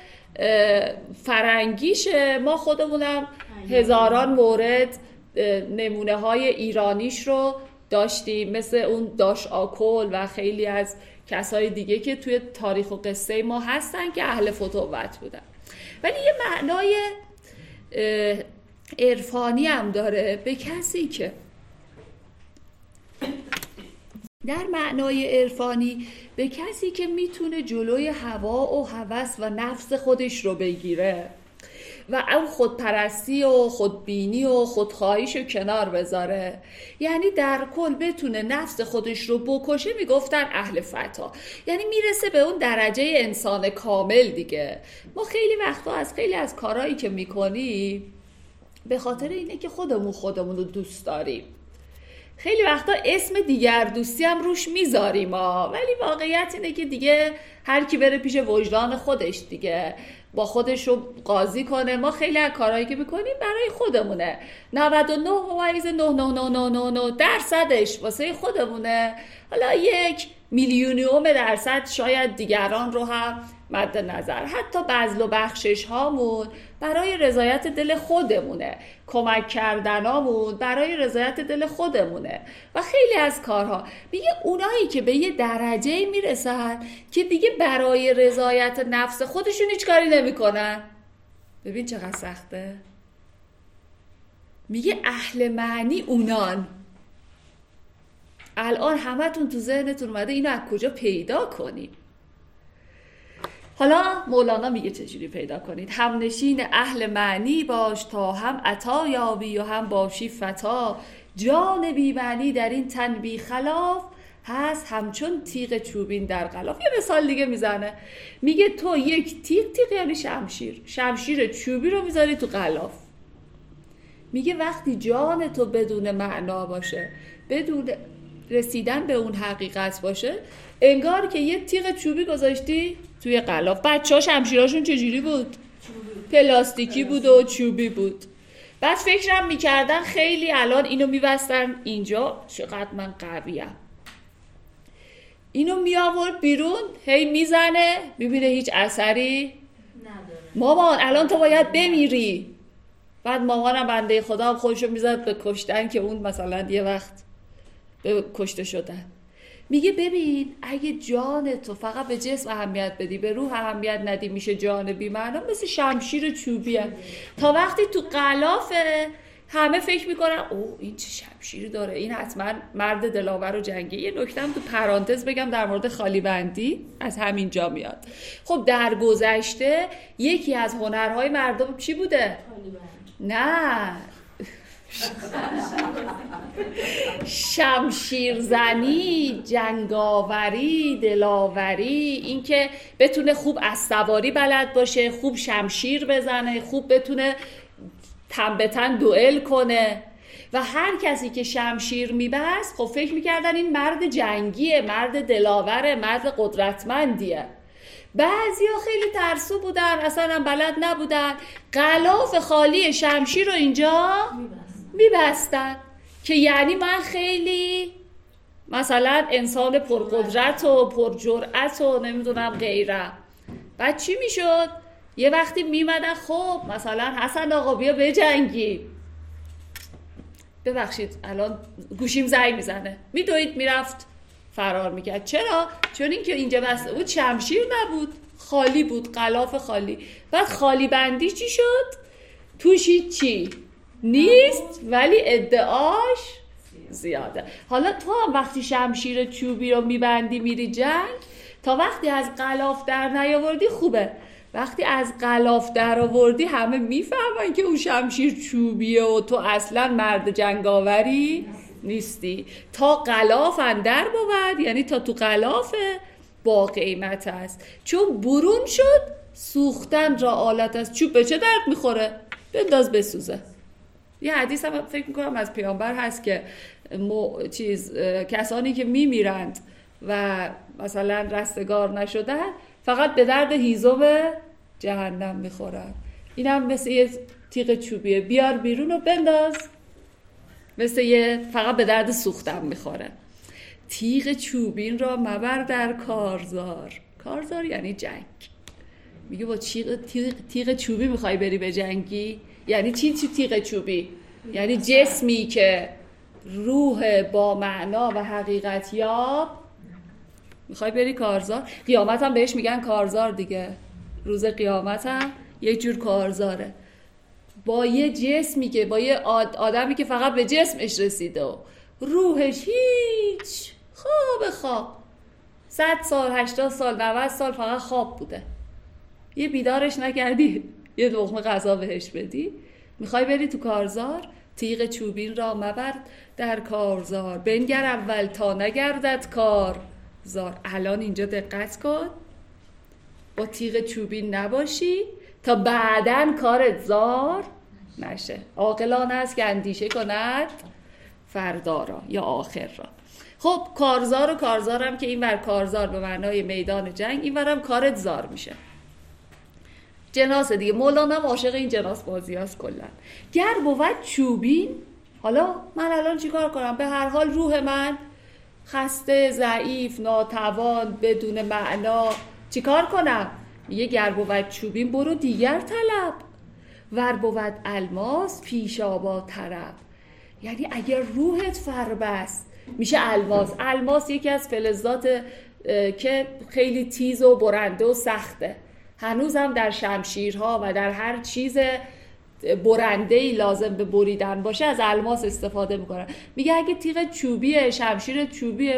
فرنگیشه. ما خودمونم هزاران مورد نمونه های ایرانیش رو داشتیم، مثل اون داش آکل و خیلی از کسای دیگه که توی تاریخ و قصه ما هستن که اهل فتوت بودن. ولی یه معنای عرفانی هم داره به کسی که در معنای عرفانی به کسی که میتونه جلوی هوا و هوس و نفس خودش رو بگیره و اون خودپرستی و خودبینی و خودخواهیش رو کنار بذاره، یعنی در کل بتونه نفس خودش رو بکشه، میگفتن اهل فتا، یعنی میرسه به اون درجه انسان کامل دیگه. ما خیلی وقتا از خیلی از کارهایی که میکنیم به خاطر اینه که خودمون رو دوست داریم، خیلی وقتا اسم دیگر دوستی هم روش میذاریم ولی واقعیت اینه که دیگه هر کی بره پیش وجدان خودش دیگه با خودش رو قاضی کنه. ما خیلی از کارهایی که میکنیم برای خودمونه، 99.99999% واسه خودمونه، حالا 1,000,000% شاید دیگران رو هم مد نظر. حتی بذل و بخشش هامون برای رضایت دل خودمونه، کمک کردنامون برای رضایت دل خودمونه و خیلی از کارها. میگه اونایی که به یه درجه میرسن که دیگه برای رضایت نفس خودشون هیچ کاری نمیکنن. ببین چقدر سخته. میگه اهل معنی اونان. الان همتون تو ذهنتون اومده اینو از کجا پیدا کنیم؟ حالا مولانا میگه چجوری پیدا کنید. همنشین اهل معنی باش تا هم عطا یابی و هم باشی فتا. جان بی معنی در این تن بی خلاف هست همچون تیغ چوبین در غلاف. یه مثال دیگه میزنه، میگه تو یک تیغ یعنی شمشیر چوبی رو میذاری تو غلاف. میگه وقتی جان تو بدون معنا باشه، بدون رسیدن به اون حقیقت باشه، انگار که یه تیغ چوبی گذاشتی توی غلاف. بچه‌ها شمشیراشون چجوری بود؟ پلاستیکی بود و چوبی بود. بعد فکرم میکردن خیلی الان اینو میبستن اینجا، چقدر من قویم. اینو می آورد بیرون، هی میزنه، میبینه هیچ اثری نداره. مامان الان تو باید بمیری. بعد مامانم بنده خدا هم خودشو میزد به کشتن که اون مثلا یه وقت به کشته شدن. میگه ببین اگه جان تو فقط به جسم اهمیت بدی، به روح اهمیت ندی، میشه جان بی معنا، مثل شمشیر چوبیه. تا وقتی تو غلافه همه فکر میکنن اوه این چه شمشیری داره، این حتما مرد دلاور و جنگی. یه نکته‌ام تو پرانتز بگم در مورد خالی بندی، از همین جا میاد. خب در گذشته یکی از هنرهای مردم چی بوده؟ نه شمشیرزنی، جنگاوری، دلاوری، اینکه بتونه خوب اسواری بلد باشه، خوب شمشیر بزنه، خوب بتونه تن به تن دوئل کنه. و هر کسی که شمشیر میبست خب فکر میکردن این مرد جنگیه، مرد دلاوره، مرد قدرتمندیه. بعضیا خیلی ترسو بودن، اصلا هم بلد نبودن، غلاف خالی شمشیر رو اینجا میبستن که یعنی من خیلی مثلا انسان پرقدرت و پرجرأت و نمیدونم غیره. بعد چی میشد؟ یه وقتی میمدن خب مثلا حسن آقا بیا بجنگی، ببخشید الان گوشیم زنگ میزنه، میدوید میرفت فرار میکرد. چرا؟ چون اینکه اینجا بس بود شمشیر نبود، خالی بود، غلاف خالی. بعد خالی بندی چی شد؟ توش چی نیست ولی ادعاش زیاده. حالا تو هم وقتی شمشیر چوبی رو میبندی میری جنگ، تا وقتی از غلاف در نیاوردی خوبه، وقتی از غلاف در آوردی همه میفهمن که اون شمشیر چوبیه و تو اصلا مرد جنگاوری نیستی. تا غلاف اندر بود، یعنی تا تو غلافه، با قیمت است. چون برون شد سوختن را آلت است. چوب به چه درد میخوره؟ بنداز بسوزه. یه حدیث هم فکر میکنم از پیامبر هست که کسانی که میمیرند و مثلا رستگار نشدن فقط به درد هیزم جهنم میخورن. این هم مثل یه تیغ چوبیه، بیار بیرون و بنداز، مثل یه فقط به درد سوختن میخوره. تیغ چوبین را مبر در کارزار. کارزار یعنی جنگ. میگه با تیغ چوبی میخوای بری به جنگی؟ یعنی چی تیغ چوبی؟ یعنی جسمی که روح با معنا و حقیقت یاب میخوای بری کارزار. قیامت هم بهش میگن کارزار دیگه، روز قیامت هم یک جور کارزاره، با یه جسمی که با یه آدمی که فقط به جسمش رسیده و روحش هیچ خواب 100 سال 80 سال 90 سال فقط خواب بوده، یه بیدارش نکردی یه لقمه غذا بهش بدی. میخوای بری تو کارزار؟ تیغ چوبین را مبر در کارزار، بنگر اول تا نگردد کارزار. الان اینجا دقت کن، با تیغ چوبین نباشی تا بعدن کارت زار نشه. عاقلانه است که اندیشه کند فردا را یا آخر را. خب کارزار و کارزارم که این ور کارزار به معنای میدان جنگ، این ورم کارت زار میشه. جناس دیگه، مولانا عاشق این جناس بازی هست کلن. گر بود چوبین، حالا من الان چی کار کنم؟ به هر حال روح من خسته، ضعیف، ناتوان، بدون معنا، چی کار کنم؟ میگه گر بود چوبین برو دیگر طلب، ور بود الماس پیشابا طرب. یعنی اگر روحت فربست میشه الماس. الماس یکی از فلزات که خیلی تیز و برنده و سخته، هنوزم در شمشیرها و در هر چیز برنده‌ای لازم به بریدن باشه از الماس استفاده میکنن. میگه اگه تیغ چوبیه، شمشیر چوبیه،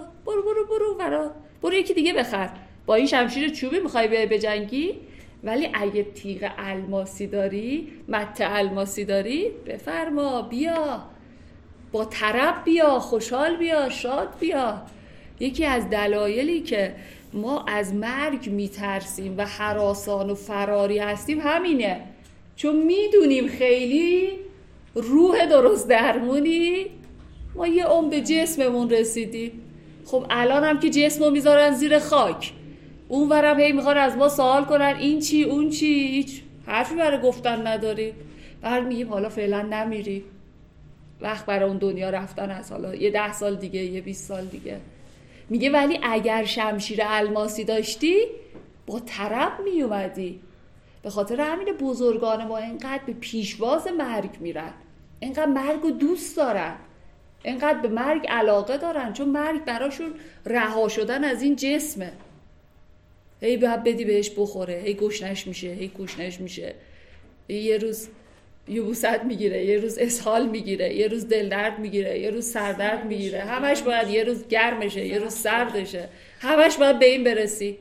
برو یکی دیگه بخر، با این شمشیر چوبی میخوای بجنگی. ولی اگه تیغ الماسی داری، مته الماسی داری، بفرما بیا، با طرب بیا، خوشحال بیا، شاد بیا. یکی از دلایلی که ما از مرگ میترسیم و هراسان و فراری هستیم همینه، چون میدونیم خیلی روح درست درمونی ما یه عمر به جسممون رسیدیم. خب الان هم که جسمو میذارن زیر خاک، اون ورم هی میخوان از ما سوال کنن این چی اون چی، هیچ حرفی برای گفتن نداریم. بعد میگیم حالا فعلا نمیری، وقت برای اون دنیا رفتن از حالا یه 10 سال دیگه، یه 20 سال دیگه. میگه ولی اگر شمشیر الماسی داشتی با طرب میومدی. به خاطر همین بزرگان ما اینقدر به پیشواز مرگ میرن، اینقدر مرگ رو دوست دارن، اینقدر به مرگ علاقه دارن، چون مرگ براشون رها شدن از این جسمه. هی باید بدی بهش بخوره، هی گشنش میشه، یه روز یبوست میگیره، یه روز اسهال میگیره، یه روز دلدرد میگیره، یه روز سردرد میگیره، همش باید یه روز گرمشه، یه روز سردشه، همش باید به این برسی.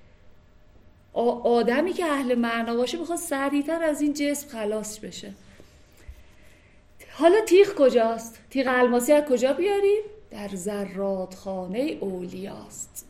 آدمی که اهل معنا باشه میخواد سریعتر از این جسم خلاص بشه. حالا تیغ کجاست؟ تیغ الماسی از کجا بیاریم؟ در زرادخانه اولیاست.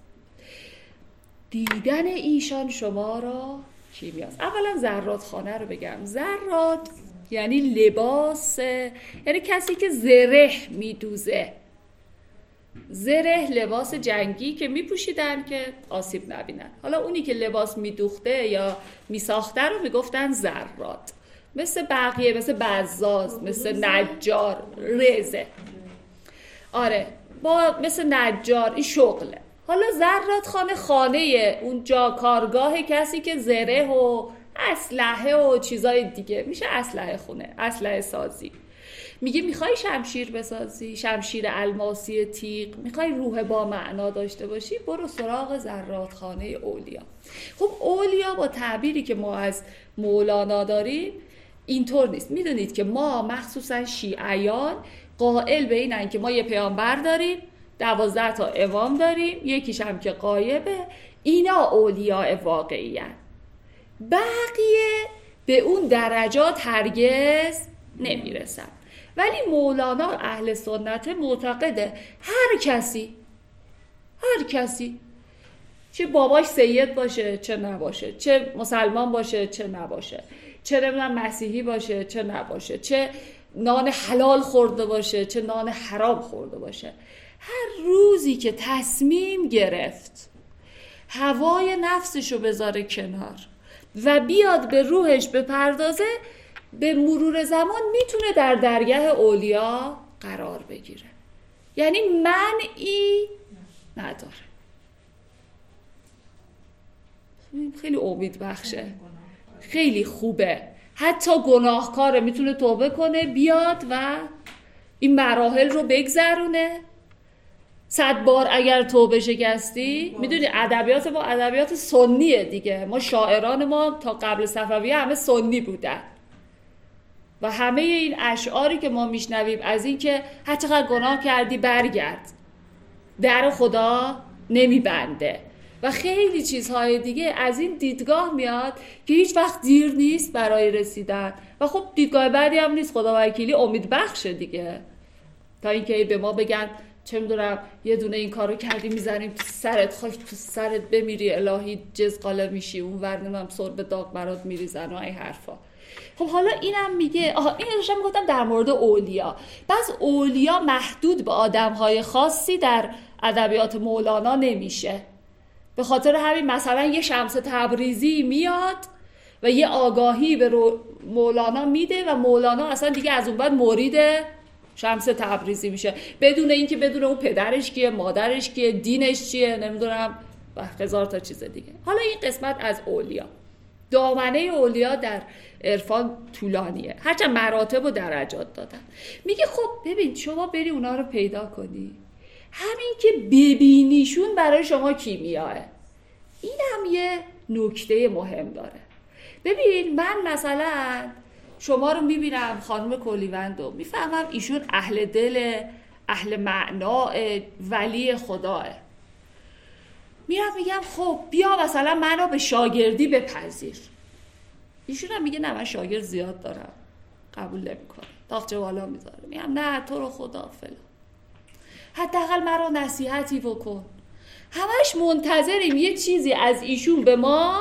دیدن ایشان شما را کیمیاست. اولا زرادخانه رو بگم. زراد یعنی لباس، یعنی کسی که زره میدوزه. زره لباس جنگی که میپوشیدن که آسیب نبینن. حالا اونی که لباس میدوخته یا میساخته رو میگفتن زراد. مثل بقیه، مثل بزاز، مثل نجار، رزه. آره با مثل نجار این شغله. حالا زرادخانه خانه اونجا کارگاه کسی که زره و اسلحه و چیزای دیگه میشه اسلحه خونه، اسلحه سازی. میگه میخوای شمشیر بسازی، شمشیر الماسی تیغ، میخوای روح با معنا داشته باشی، برو سراغ زرادخانه اولیا. خب اولیا با تعبیری که ما از مولانا داریم اینطور نیست. میدونید که ما مخصوصا شیعیان قائل به اینن که ما یه پیامبر داریم، 12 تا امام داریم، یکیش هم که غایبه، اینا اولیاء واقعی هن. بقیه به اون درجات هرگز نمیرسن. ولی مولانا اهل سنت معتقده هر کسی چه باباش سید باشه چه نباشه، چه مسلمان باشه چه نباشه، چه نمیدونم مسیحی باشه چه نباشه، چه نان حلال خورده باشه چه نان حرام خورده باشه، هر روزی که تصمیم گرفت هوای نفسشو بذاره کنار و بیاد به روحش بپردازه، به مرور زمان میتونه در درگاه اولیا قرار بگیره. یعنی منعی نداره. خیلی امید بخشه، خیلی خوبه. حتی گناهکاره میتونه توبه کنه، بیاد و این مراحل رو بگذرونه. 100 بار اگر توبه شکستی، میدونی ادبیات ما ادبیات سنیه دیگه، ما شاعران ما تا قبل صفویه همه سنی بودن و همه این اشعاری که ما میشنویم از این که هر چقدر گناه کردی برگرد، در خدا نمیبنده و خیلی چیزهای دیگه از این دیدگاه میاد که هیچ وقت دیر نیست برای رسیدن. و خب دیدگاه بعدی هم نیست، خدا وکیلی امید بخشه دیگه، تا اینکه به ما بگن چه میدونم یه دونه این کارو کردی میزنیم تو سرت، خاک تو سرت بمیری الهی جزقاله میشی، اون ورنم سر به داغ برات میریزن و این حرفا. خب حالا اینم میگه این داشتم میگفتم در مورد اولیا. بس اولیا محدود به آدمهای خاصی در ادبیات مولانا نمیشه. به خاطر همین مثلا یه شمس تبریزی میاد و یه آگاهی به مولانا میده و مولانا اصلا دیگه از اون بعد مرید شمس تبریزی میشه، بدون اینکه بدونه اون پدرش کیه، مادرش کیه، دینش چیه، نمیدونم و هزار تا چیز دیگه. حالا این قسمت از اولیا. دامنه اولیا در عرفان طولانیه، هرچند مراتب و درجات دادن. میگه خب ببین شما بری اونا رو پیدا کنی، همین که ببینیشون برای شما کیمیاه. این هم یه نکته مهم داره. ببین من مثلا شما رو میبینم، خانم کلیوندو، میفهمم ایشون اهل دل، اهل معنا، ولی خداه. میرم میگم خب بیا مثلا منو به شاگردی بپذیر. ایشون هم میگه نه من شاگرد زیاد دارم، قبول نمیکنه، تاقچه بالا میذاره. میگم نه تو رو خدا فلان، حداقل مرا نصیحتی بکن. همش منتظریم یه چیزی از ایشون به ما،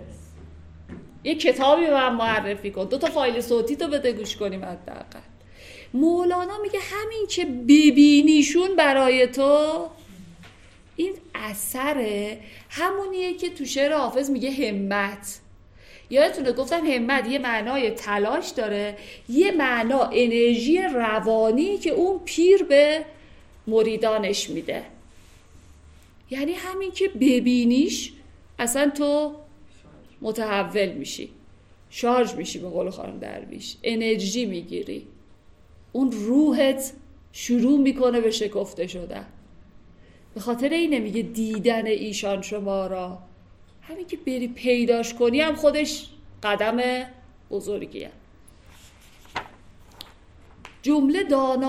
یه کتابی به من معرفی کن، 2 تا فایل صوتی تو بده گوش کنیم حداقل. مولانا میگه همین که ببینیشون برای تو، این اثره همونیه که تو شعر حافظ میگه همت. یادتونه گفتم همت یه معنای تلاش داره، یه معنا انرژی روانی که اون پیر به مریدانش میده. یعنی همین که ببینیش اصلا تو متحول میشی، شارژ میشی، به قول خانم درویش انرژی میگیری، اون روحت شروع میکنه به شکفته شدن. به خاطر اینه میگه دیدن ایشان شما را، همین که بری پیداش کنی هم خودش قدم بزرگیه. جمله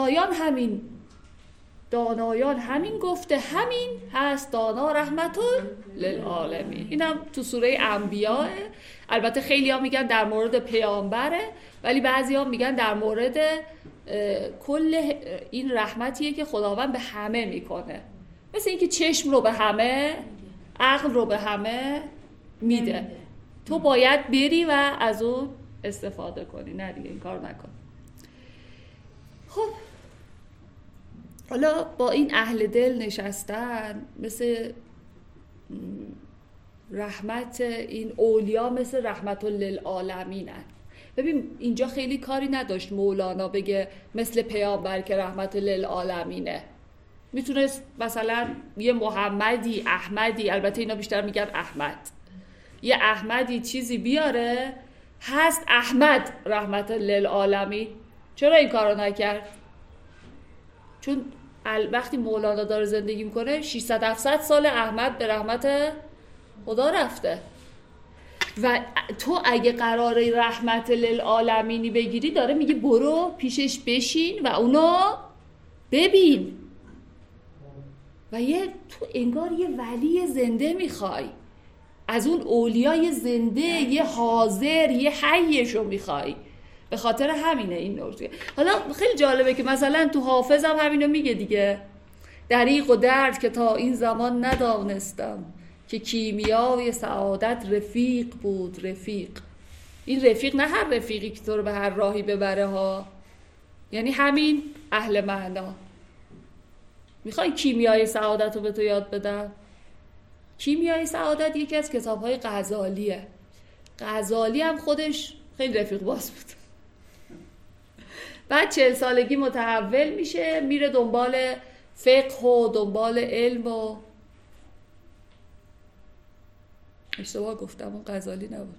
دانایان همین گفته، همین هست دانا رحمت للعالمین. اینم تو سوره انبیاء. البته خیلی ها میگن در مورد پیامبره، ولی بعضی ها میگن در مورد کل این رحمتیه که خداوند به همه میکنه، مثل اینکه چشم رو به همه، عقل رو به همه میده، تو باید بری و از اون استفاده کنی، نه دیگه این کار نکن. خب حالا با این اهل دل نشستن، مثل رحمت این اولیا، مثل رحمت للعالمینن. ببین اینجا خیلی کاری نداشت مولانا بگه مثل پیامبر که رحمت للعالمینه. میتونست مثلا یه محمدی، احمدی، البته اینا بیشتر میگن احمد، یه احمدی چیزی بیاره هست احمد رحمت للعالمین. چرا این کارو نکرد؟ چون وقتی مولانا داره زندگی میکنه 600-700 سال احمد به رحمت خدا رفته و تو اگه قراره رحمت للعالمینی بگیری، داره میگه برو پیشش بشین و اونو ببین و تو انگار یه ولی زنده میخوای، از اون اولیای زنده یه حاضر، یه حیشو میخوای. به خاطر همینه این نوشته. حالا خیلی جالبه که مثلا تو حافظ هم همینو میگه دیگه، دریغ و درد که تا این زمان ندانستم که کیمیای سعادت رفیق بود. رفیق، این رفیق نه هر رفیقی که تو رو به هر راهی ببره ها، یعنی همین اهل معنا. میخوای کیمیای سعادت رو به تو یاد بدم؟ کیمیای سعادت یکی از کتاب‌های غزالیه. غزالی هم خودش خیلی رفیق باز بود. بعد 40 سالگی متحول میشه، میره دنبال فقه و دنبال علم و اشتباه گفتم، اون غزالی نبود،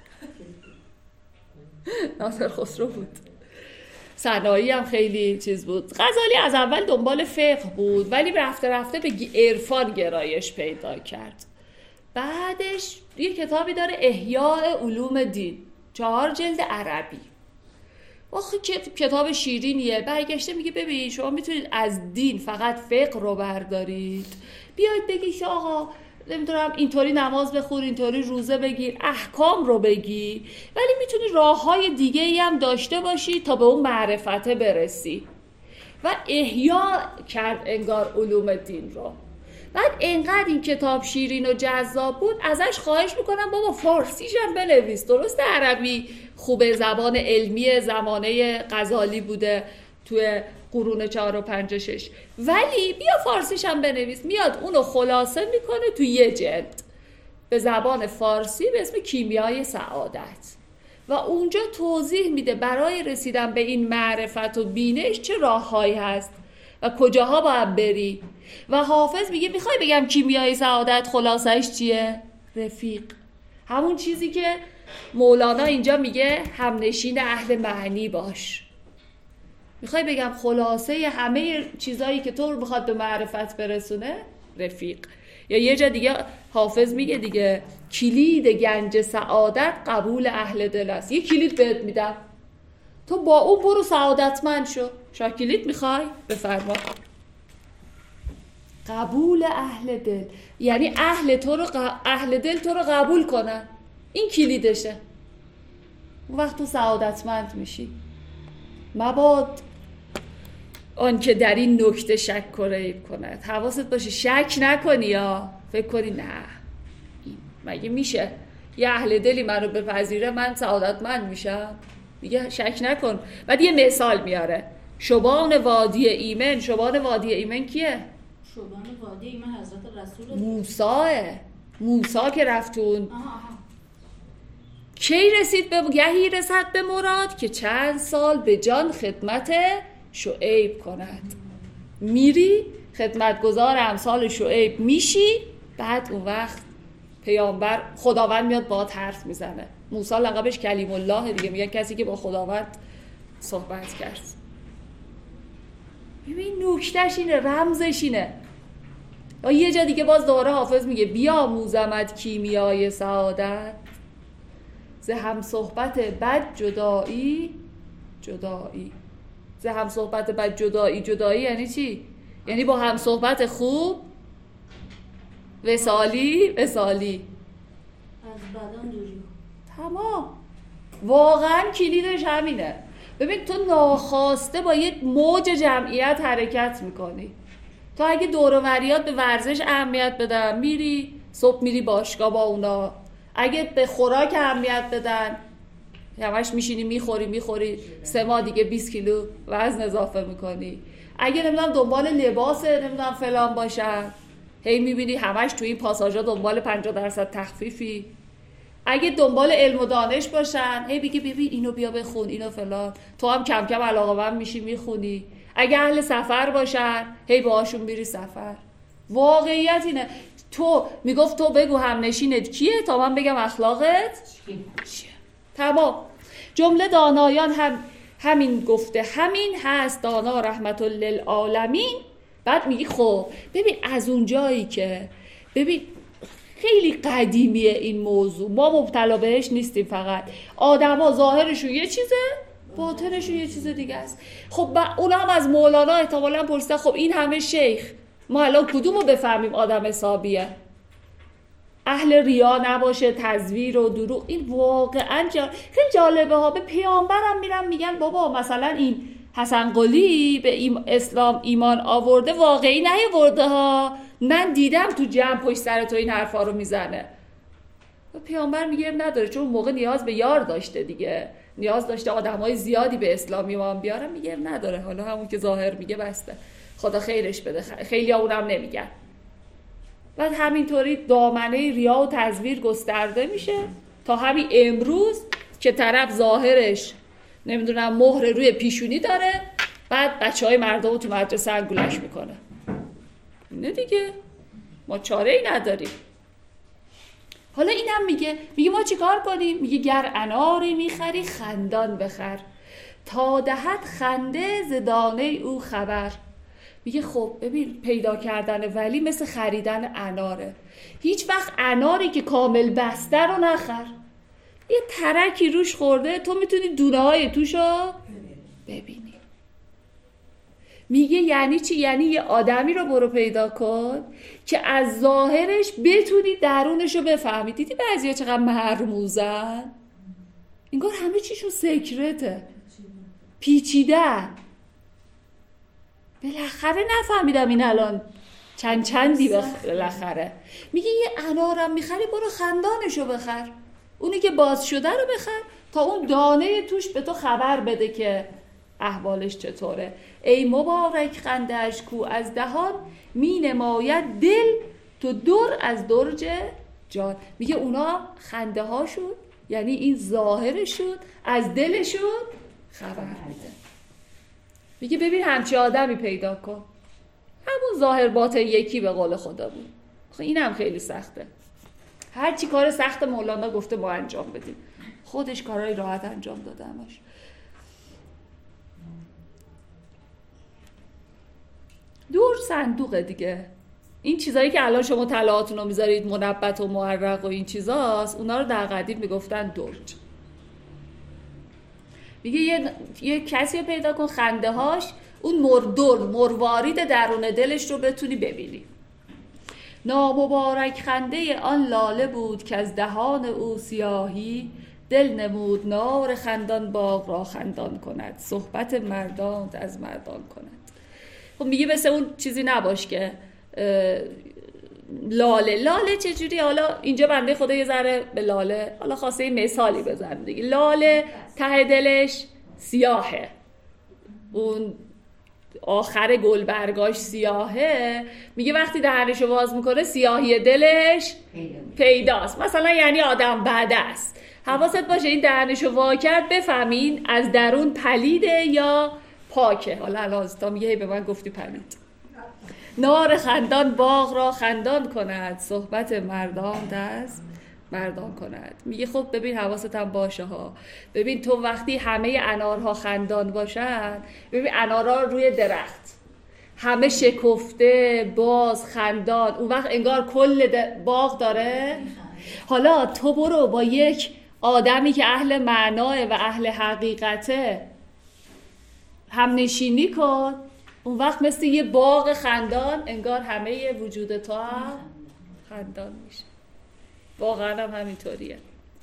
ناصر خسرو بود. سنایی هم خیلی چیز بود. غزالی از اول دنبال فقه بود ولی رفته رفته به عرفان گرایش پیدا کرد. بعدش یه کتابی داره احیاء علوم دین، 4 جلد عربی. آخه کتاب شیرینیه. برگشته میگه ببین شما میتونید از دین فقط فقه رو بردارید، بیاید بگید که آقا نمیدونم اینطوری نماز بخور، اینطوری روزه بگیر، احکام رو بگی، ولی میتونی راههای دیگه ای هم داشته باشی تا به اون معرفته برسی. و احیا کرد انگار علوم دین رو. بعد انقدر این کتاب شیرین و جذاب بود ازش خواهش میکنم بابا فارسیش هم بنویس. درست عربی خوبه، زبان علمی زمانه غزالی بوده توی قرون 4 و 5 و 6، ولی بیا فارسیش هم بنویس. میاد اونو خلاصه میکنه تو یه جلد به زبان فارسی به اسم کیمیای سعادت و اونجا توضیح میده برای رسیدن به این معرفت و بینش چه راههایی هست و کجاها باید بری. و حافظ میگه میخوای بگم کیمیای سعادت خلاصش چیه؟ رفیق. همون چیزی که مولانا اینجا میگه همنشین اهل معنی باش. میخوای بگم خلاصه همه چیزایی که تو رو بخواد به معرفت برسونه؟ رفیق. یا یه جا دیگه حافظ میگه دیگه کلید گنج سعادت قبول اهل دل است. یه کلید بهت میدم، تو با اون برو سعادتمند شو. شاه کلید میخوای؟ بفرما. قبول اهل دل یعنی اهل دل تو رو قبول کنن، این کلیدشه. اون وقت تو سعادتمند میشی. مباد آن که در این نکته شک و ریب کند. حواست باشه شک نکنی یا فکر کنی نه این مگه میشه یه اهل دلی منو بپذیره من سعادتمند میشم؟ میگه شک نکن. بعد یه مثال میاره، شبان وادی ایمن. شبان وادی ایمن کیه؟ شبان وادی ایمن حضرت رسول موسی که رفتون کی رسید به گهی رسد به مراد که چند سال به جان خدمت شعیب کند. میری خدمتگزار امثال شعیب میشی، بعد اون وقت پیامبر خداوند میاد باهات حرف میزنه. موسی لقبش کلیم الله دیگه، میگن کسی که با خداوند صحبت کرد. ببین نکتهش اینه، رمزش اینه. یا یه جا دیگه باز دوباره حافظ میگه بیاموزمت کیمیای سعادت، ز هم صحبت بد جدایی جدایی. ز هم صحبت بد جدایی جدایی یعنی چی؟ یعنی با هم صحبت خوب وصالی وصالی، از بدن دوری. تمام. واقعا کلیدش همینه. ببین تو ناخواسته با یک موج جمعیت حرکت میکنی. تو اگه دور و بریات به ورزش اهمیت بدن میری صبح میری باشگاه با اونا، اگه به خوراک اهمیت بدن همش میشینی میخوری 3 ماه دیگه 20 کیلو وزن اضافه میکنی. اگه نمیدونم دنبال لباس نمیدونم فلان باشن، هی میبینی همش توی این پاساژا دنبال 50% تخفیفی. اگه دنبال علم و دانش باشن هی بگی ببین اینو بیا بخون اینو فلان، تو هم کم کم علاقه‌مند میشی میخونی. اگه اهل سفر باشن هی باهاشون میری سفر. واقعیت اینه. تو میگفت تو بگو همنشینت کیه تا من بگم اخلاقت چیه. تمام. جمله دانایان هم همین گفته، همین هست دانا رحمت للعالمین. بعد میگی خب ببین از اون جایی که ببین خیلی قدیمیه این موضوع، ما مبتلا بهش نیستیم، فقط آدما ظاهرشون یه چیزه باطنشون یه چیز دیگه است. خب اونا هم از مولانا احتمالاً پرسیدن خب این همه شیخ ما الان کدومو بفهمیم آدم حسابیه؟ اهل ریا نباشه، تزویر و دروغ. این واقعا خیلی جالبه ها. به پیامبرم میرن میگن بابا مثلا این حسن قلی به اسلام ایمان آورده، واقعی نیاورده ها، من دیدم تو جمع پشت سر تو این حرفا رو میزنه. و پیامبر میگه نداره، چون موقع نیاز به یار داشته دیگه، نیاز داشته آدمای زیادی به اسلام ایمان بیارن. میگه نداره، حالا همون که ظاهر میگه بسته، خدا خیرش بده. خیلی ها اونم نمیگن. بعد همینطوری دامنه ریا و تزویر گسترده میشه تا همین امروز که طرف ظاهرش نمیدونم مهر روی پیشونی داره، بعد بچهای مردم رو تو مدرسه انگولش میکنه. نه دیگه، ما چاره ای نداریم. حالا اینم میگه ما چیکار کنیم؟ میگه گر اناری میخری خندان بخر، تا دهد خنده ز دانه او خبر. میگه خب ببین پیدا کردن ولی مثل خریدن اناره. هیچ وقت اناری که کامل بسته رو نخر، یه ترکی روش خورده تو میتونی دونه های توشو ببینی. میگه یعنی چی؟ یعنی یه آدمی رو برو پیدا کن که از ظاهرش بتونی درونشو بفهمی. دیدی بعضیا چقدر مرموزن؟ انگار همه چیشون سکرته، پیچیدن. بالاخره نفهمیدم این الان چندی بالاخره. میگه یه انارم میخری برو خندانشو بخر، اونی که باز شده رو بخر تا اون دانه توش به تو خبر بده که احوالش چطوره. ای مبارک خنده‌اش کو از دهان، می نماید دل تو دور از درج جان. میگه اونا خنده هاشون یعنی این ظاهرشون از دلشون خبر میده. میگه ببین همچی آدمی پیدا کن، همون ظاهر باطن یکی به قول خدا بود. این هم خیلی سخته. هر چی کار سخت مولانا گفته ما انجام بدیم، خودش کارهای راحت انجام داده همش. دور صندوقه دیگه. این چیزایی که الان شما طلاهاتون رو میذارید منبت و معرق و این چیزاست، اونا رو در قدیم میگفتن درج. میگه یه کسی رو پیدا کن خنده هاش اون مروارید درون دلش رو بتونی ببینی. نامبارک خنده آن لاله بود که از دهان او سیاهی، دل نمود نار خندان باغ را خندان کند، صحبت مردان از مردان کند. خب میگه مثل اون چیزی نباش که لاله چجوری؟ حالا اینجا بنده خدا یه ذره به لاله حالا خواسته مثالی بزنم دیگه. لاله ته دلش سیاهه، اون آخر گلبرگاش سیاهه. میگه وقتی دهنشو باز میکنه سیاهی دلش پیداست. مثلا یعنی آدم بد است. حواست باشه این دهنشو وا کرد بفهمین از درون پلیده یا پاکه. حالا الان میگه به من گفتی پلید. نار خندان باغ را خندان کند، صحبت مردان دست مردان کند. میگه خب ببین حواست هم باشه ها، ببین تو وقتی همه انارها خندان باشن، ببین انارها روی درخت همه شکفته باز خندان، اون وقت انگار کل باغ داره. حالا تو برو با یک آدمی که اهل معناه و اهل حقیقته هم نشینی کن، اون وقت مثل یه باغ خندان انگار همه وجود تو هم خندان میشه. واقعا هم همینطوریه.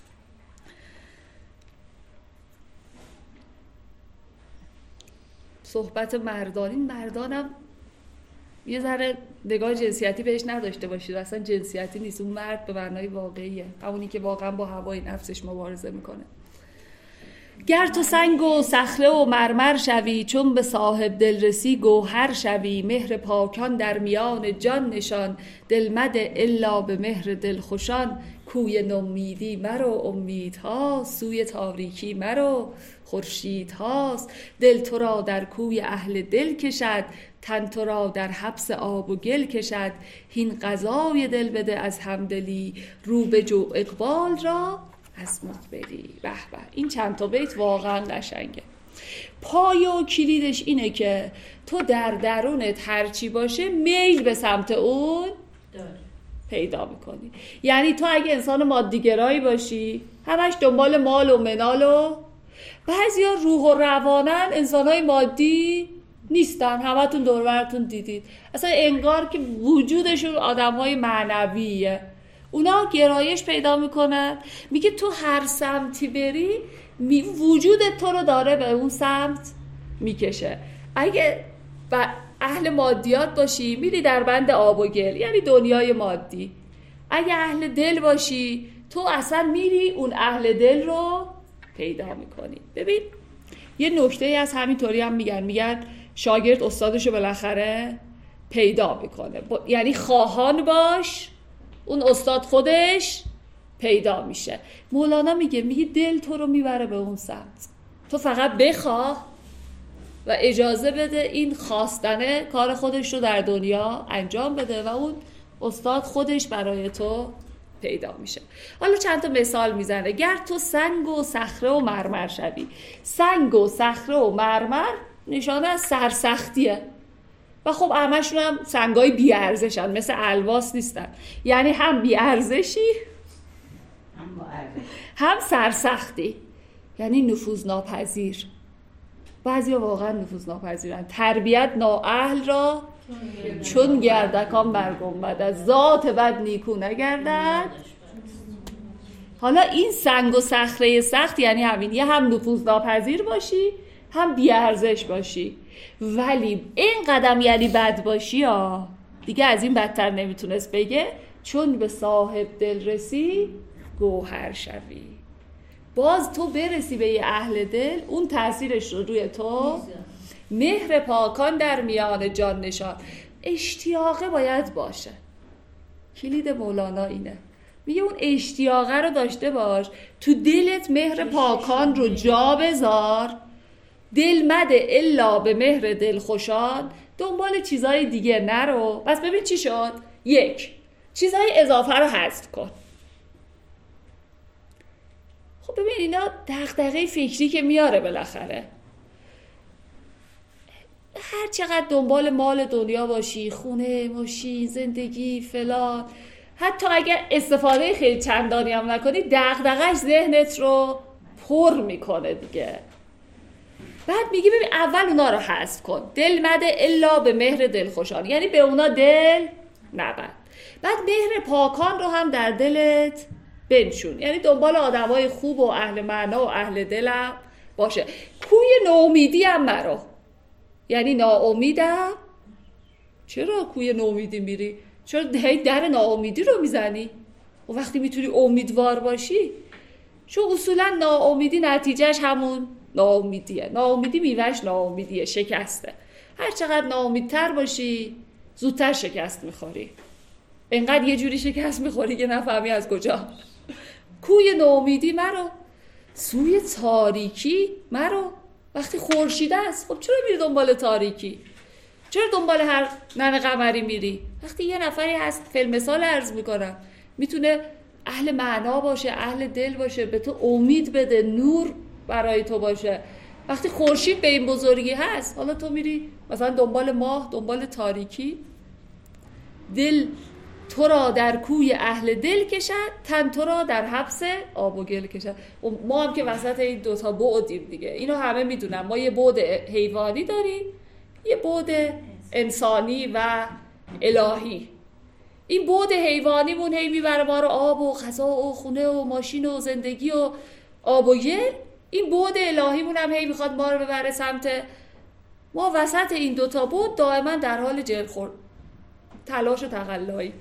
صحبت مردانی، مردانم یه ذره نگاه جنسیتی بهش نداشته باشید، اصلا جنسیتی نیست، اون مرد به معنای واقعیه، همونی که واقعا با هوای نفسش مبارزه میکنه. گر تو سنگ و صخره و مرمر شوی، چون به صاحب دل رسی گوهر شوی. مهر پاکان در میان جان نشان، دل مده الا به مهر دل خوشان. کوی نومیدی مرو امیدهاست، سوی تاریکی مرو خورشیدهاست. دل تو را در کوی اهل دل کشد، تن تو را در حبس آب و گل کشد. هین قضای دل بده از همدلی، رو بجو اقبال را از مقبلی. به به، این چند تا بیت واقعا قشنگه. پای و کلیدش اینه که تو در درونت هرچی باشه میل به سمت اون پیدا میکنی. یعنی تو اگه انسان مادیگرایی باشی، همش دنبال مال و منال، و بعضیا روح و روانن انسانای مادی نیستن، همتون دور و برتون دیدید، اصلا انگار که وجودشون آدمای معنویه. اونا گرایش پیدا میکنن. میگه تو هر سمتی بری وجودت تو رو داره به اون سمت میکشه. اگه اهل مادیات باشی میری در بند آب و گل، یعنی دنیای مادی. اگه اهل دل باشی تو اصلا میری اون اهل دل رو پیدا میکنی. ببین یه نکته از همینطوری هم میگن شاگرد استادشو بالاخره پیدا میکنه، یعنی خواهان باش اون استاد خودش پیدا میشه. مولانا میگه دل تو رو میبره به اون سمت، تو فقط بخواه و اجازه بده این خواستنه کار خودش رو در دنیا انجام بده و اون استاد خودش برای تو پیدا میشه. حالا چند تا مثال میزنه. گر تو سنگ و صخره و مرمر شوی. سنگ و صخره و مرمر نشانه از سرسختیه و خب همشون هم سنگای بی ارزشن، مثل الواس نیستن، یعنی هم بی ارزشی هم سرسختی، یعنی نفوذ ناپذیر. بعضی واقعا نفوذ ناپذیرن. تربیت نااهل را چون گردکان برگنبد، از ذات بد نیکو نگردد. حالا این سنگ و صخره سخت یعنی همین، یه هم نفوذ ناپذیر باشی هم بی ارزش باشی، ولی این قدم یعنی بد باشی ها، دیگه از این بدتر نمیتونست بگه. چون به صاحب دل رسی گوهر شوی. باز تو برسی به یه اهل دل، اون تأثیرش رو روی تو. مهر پاکان در میان جان نشان. اشتیاقه باید باشه. کلید مولانا اینه، میگه اون اشتیاقه رو داشته باش، تو دلت مهر پاکان رو جا بذار. دل مده الا به مهر دل خوشان، دنبال چیزای دیگه نرو. بس ببین چی شد. یک، چیزای اضافه رو حذف کن. خب ببین اینا دغدغه فکری که میاره بالاخره. هر چقدر دنبال مال دنیا باشی، خونه، ماشین، زندگی، فلان، حتی اگر استفاده خیلی چندانی هم نکنی، دغدغه‌اش ذهنت رو پر میکنه دیگه. بعد میگی ببین اول اونا رو حذف کن. دل مده الا به مهر دل خوشان، یعنی به اونا دل نبند. بعد مهر پاکان رو هم در دلت بنشون، یعنی دنبال آدمای خوب و اهل معنا و اهل دلم باشه. کوی ناامیدی هم نرو، یعنی ناامیدم. چرا کوی ناامیدی میری؟ چرا در ناامیدی رو میزنی؟ و وقتی میتونی امیدوار باشی، چون اصولا ناامیدی نتیجهش همون ناامیدیه. ناامیدی میوهش ناامیدیه، شکسته. هر چقدر ناامیدتر باشی زودتر شکست میخوری. اینقدر یه جوری شکست میخوری که نفهمی از کجا. کوی ناامیدی مرو، سوی تاریکی مرو. وقتی خورشید است، خب چرا میری دنبال تاریکی؟ چرا دنبال هر ننه قمری میری؟ وقتی یه نفری هست، فیلم مثال عرض میکنم، میتونه اهل معنا باشه، اهل دل باشه، به تو امید بده، نور برای تو باشه. وقتی خورشید به این بزرگی هست، حالا تو میری مثلا دنبال ماه، دنبال تاریکی. دل تو را در کوی اهل دل کشد، تن تو را در حبس آب و گل کشد. ما هم که وسط این دوتا بعدیم دیگه، اینو همه میدونن. ما یه بعد حیوانی داریم، یه بعد انسانی و الهی. این بعد حیوانیمون هی میبره ما رو آب و غذا و خونه و ماشین و زندگی و آب و گل. این بعد الهیمون هم هی میخواد ما رو ببره سمت. ما وسط این دوتا بعد دائما در حال جرخور، تلاش و تقلایی.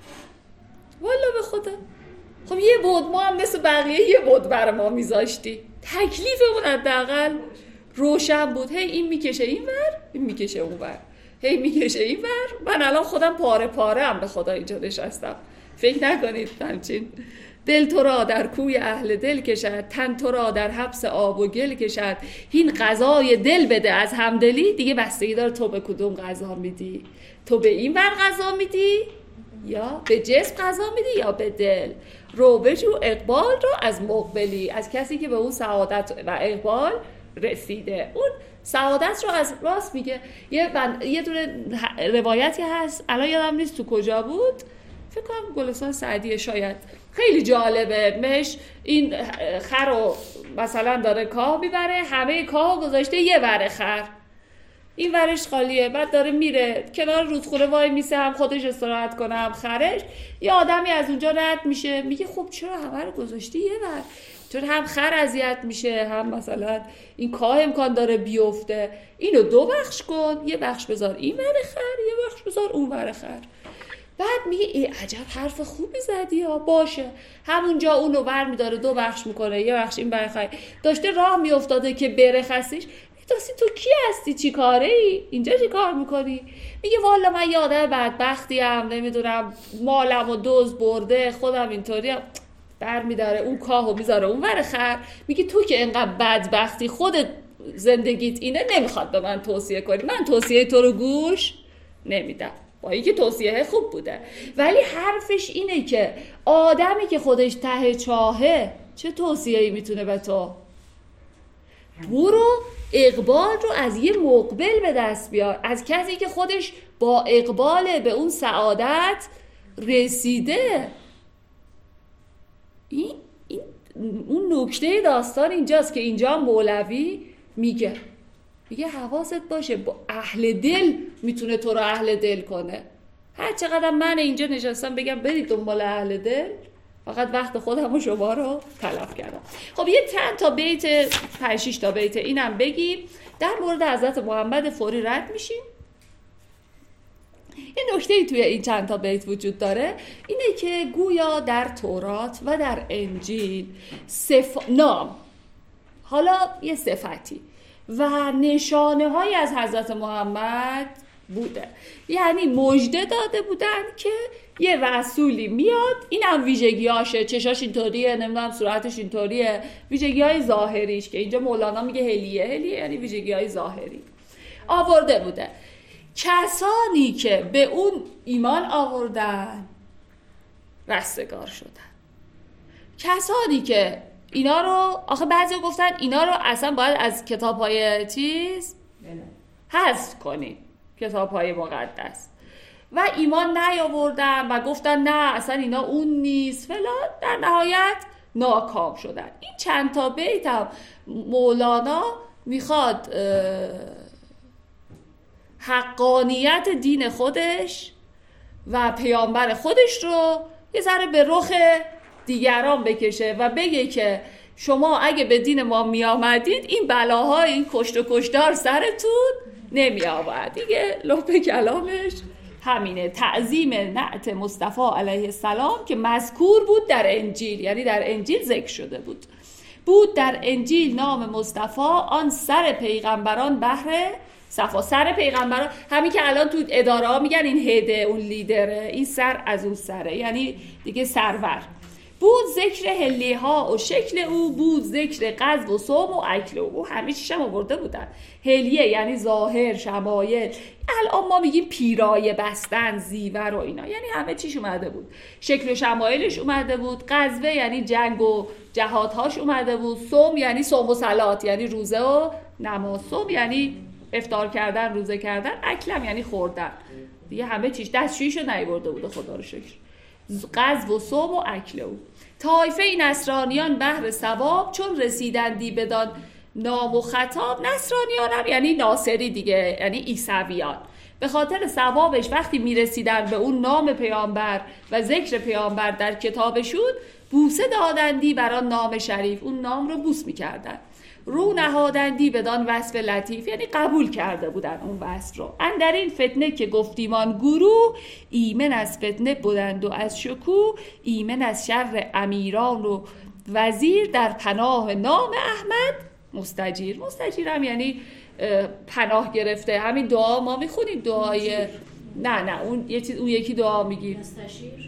والا به خدا. خب یه بعد ما هم مثل بقیه یه بعد برای ما میذاشتی. تکلیفمون حداقل روشن بود. هی این میکشه این ور، این میکشه اون ور، هی میکشه این ور. من الان خودم پاره پاره هم به خدا اینجا نشستم. فکر نکنید همچین. دل تو را در کوی اهل دل کشد، تن تو را در حبس آب و گل کشد. این غذای دل بده از همدلی. دیگه بستگی داره تو به کدوم غذا میدی. تو به این ور غذا میدی یا به جسم غذا میدی یا به دل. رو بجو اقبال رو از مقبلی، از کسی که به اون سعادت و اقبال رسیده. اون سعادت رو از راست میگه. یه دونه روایتی هست، الان یادم نیست تو کجا بود، فکر کنم گلستان سعدیه شاید. خیلی جالبه. مش این خر رو مثلا داره کاه میبره، همه کاه گذاشته یه ور خر، این ورش خالیه. بعد داره میره کنار رودخونه وای میسه، هم خودش استراحت کنه هم خرش. یه آدمی از اونجا رد میشه، میگه خب چرا همه رو گذاشتی یه ور؟ چون هم خر اذیت میشه، هم مثلا این کاه امکان داره بیفته. اینو دو بخش کن، یه بخش بذار این ور خر، یه بخش بذار اون ور خر. بعد میگه ای عجب حرف خوبی زدی ها. باشه. همونجا اونو ور میداره، دو بخش میکنه، یه بخش این برخواه. داشته راه میافتاده که برخصیش. میداستی تو کی هستی؟ چی کاره ای؟ اینجا چی کار میکنی؟ میگه والا من یه آدم بدبختیم، نمیدونم مالم و دزد برده، خودم اینطوریم. بر میداره اون کاهو میذاره اون ور خر. میگه تو که اینقدر بدبختی، خودت زندگیت اینه، نمیخواد به من توصیه کنی، من توصیه تو رو گوش نمیدم. با اینکه توصیه خوب بوده، ولی حرفش اینه که آدمی که خودش ته چاهه چه توصیه‌ای میتونه به تو؟ برو اقبال رو از یه مقبل به دست بیار، از کسی که خودش با اقبال به اون سعادت رسیده. این اون نکته داستان اینجاست که اینجا مولوی میگه حواست باشه، با اهل دل میتونه تو رو اهل دل کنه. هر چقدر من اینجا نشستم بگم برید دنبال اهل دل، فقط وقت خودم و شما رو تلف کردم. خب یه چند تا بیت، 5-6 تا بیت اینم بگیم. در مورد حضرت محمد فوری رد میشیم. یه نکته‌ای توی این چند تا بیت وجود داره، اینه که گویا در تورات و در انجیل نام، حالا یه صفتی و نشانه های از حضرت محمد بوده. یعنی مژده داده بودن که یه رسولی میاد، این هم ویژگیاشه، چشاش اینطوریه، نمیدونم صورتش اینطوریه، ویژگی های ظاهریش که اینجا مولانا میگه هلیه یعنی ویژگی های ظاهری آورده بوده. کسانی که به اون ایمان آوردن رستگار شدن. کسانی که اینا رو، آخه بعضی گفتن اینا رو اصلا باید از کتاب‌های چیز حذف کنیم، کتاب‌های مقدس، و ایمان نیاوردن و گفتن نه اصلا اینا اون نیست فلان، در نهایت ناکام شدن. این چند تا بیت هم مولانا میخواد حقانیت دین خودش و پیامبر خودش رو یه ذره به رخ دیگران بکشه و بگه که شما اگه به دین ما می آمدید این بلاهای، این کشت و کشتار سرتون نمی آورد. دیگه لب کلامش همینه، تعظیم نعت مصطفی علیه السلام که مذکور بود در انجیل، یعنی در انجیل ذکر شده بود در انجیل نام مصطفی آن سر پیغمبران بهر صفا. سر پیغمبران، همین که الان تو اداره ها میگن این هده، اون لیدره، این سر از اون سره، یعنی دیگه سرور. بود ذکر هلیها و شکل او، بود ذکر غزو و صوم و اکل او. همه چیش هم آورده بودن. هلیه یعنی ظاهر، شمایل، الان ما میگیم پیرایه بستن، زیور و اینا، یعنی همه چیش اومده بود. شکل و شمایلش اومده بود. غزوه یعنی جنگ و جهادهاش اومده بود. صوم یعنی صوم و صلات، یعنی روزه و نماز. صوم یعنی افطار کردن، روزه کردن. اکلم یعنی خوردن. دیگه همه چیش دستشوییشو نیورده بود، خدا رو شکر. غزو و صوم و اکل او. طایفه نصرانیان بهر ثواب چون رسیدندی بدان نام و خطاب. نصرانیان هم یعنی ناصری دیگه، یعنی عیسویان. به خاطر ثوابش وقتی میرسیدن به اون نام پیامبر و ذکر پیامبر در کتابشون، بوسه دادندی بر آن نام شریف، اون نام رو بوس میکردن. رو نهادندی بدان وصف لطیف، یعنی قبول کرده بودن اون وصف رو. اندر این فتنه که گفتیمان گروه، ایمن از فتنه بودند و از شکوه. ایمن از شر امیران و وزیر، در پناه نام احمد مستجیر. مستجیر هم یعنی پناه گرفته. همین دعا ما میخونیم، دعای نه اون یه چیز، اون یکی دعا میگیم مستشیر.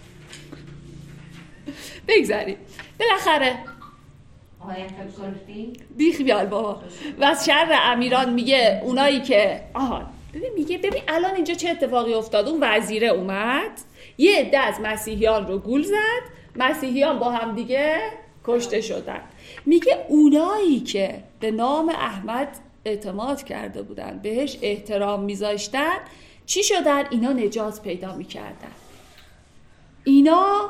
بگذاریم. بالاخره بیخ بیال بابا. و از شر امیران میگه اونایی که ببین الان اینجا چه اتفاقی افتاد. اون وزیره اومد، یه عده از مسیحیان رو گول زد، مسیحیان با هم دیگه کشته شدن. میگه اونایی که به نام احمد اعتماد کرده بودن، بهش احترام میذاشتن، چی شدن؟ اینا نجات پیدا میکردن. اینا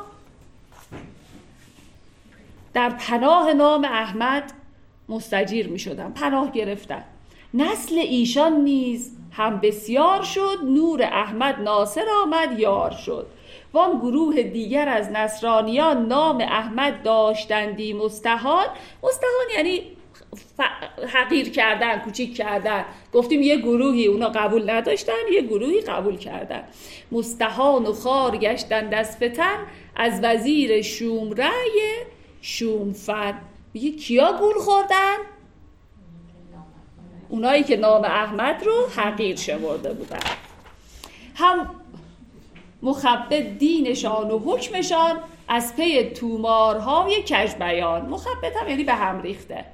در پناه نام احمد مستجیر می شدن، پناه گرفتن. نسل ایشان نیز هم بسیار شد، نور احمد ناصر آمد یار شد. وان گروه دیگر از نصرانیان نام احمد داشتندی مستهان. مستهان یعنی حقیر کردن، کوچیک کردن. گفتیم یه گروهی اونا قبول نداشتن، یه گروهی قبول کردن. مستهان و خار گشتند از فتن، از وزیر شوم رأی شومفن. میگه کیا گول خوردن؟ اونایی که نام احمد رو حقیر شمرده بودن. هم مخبط دینشان و حکمشان، از پی تومارهای کژ بیان. مخبط هم یعنی به هم ریخته.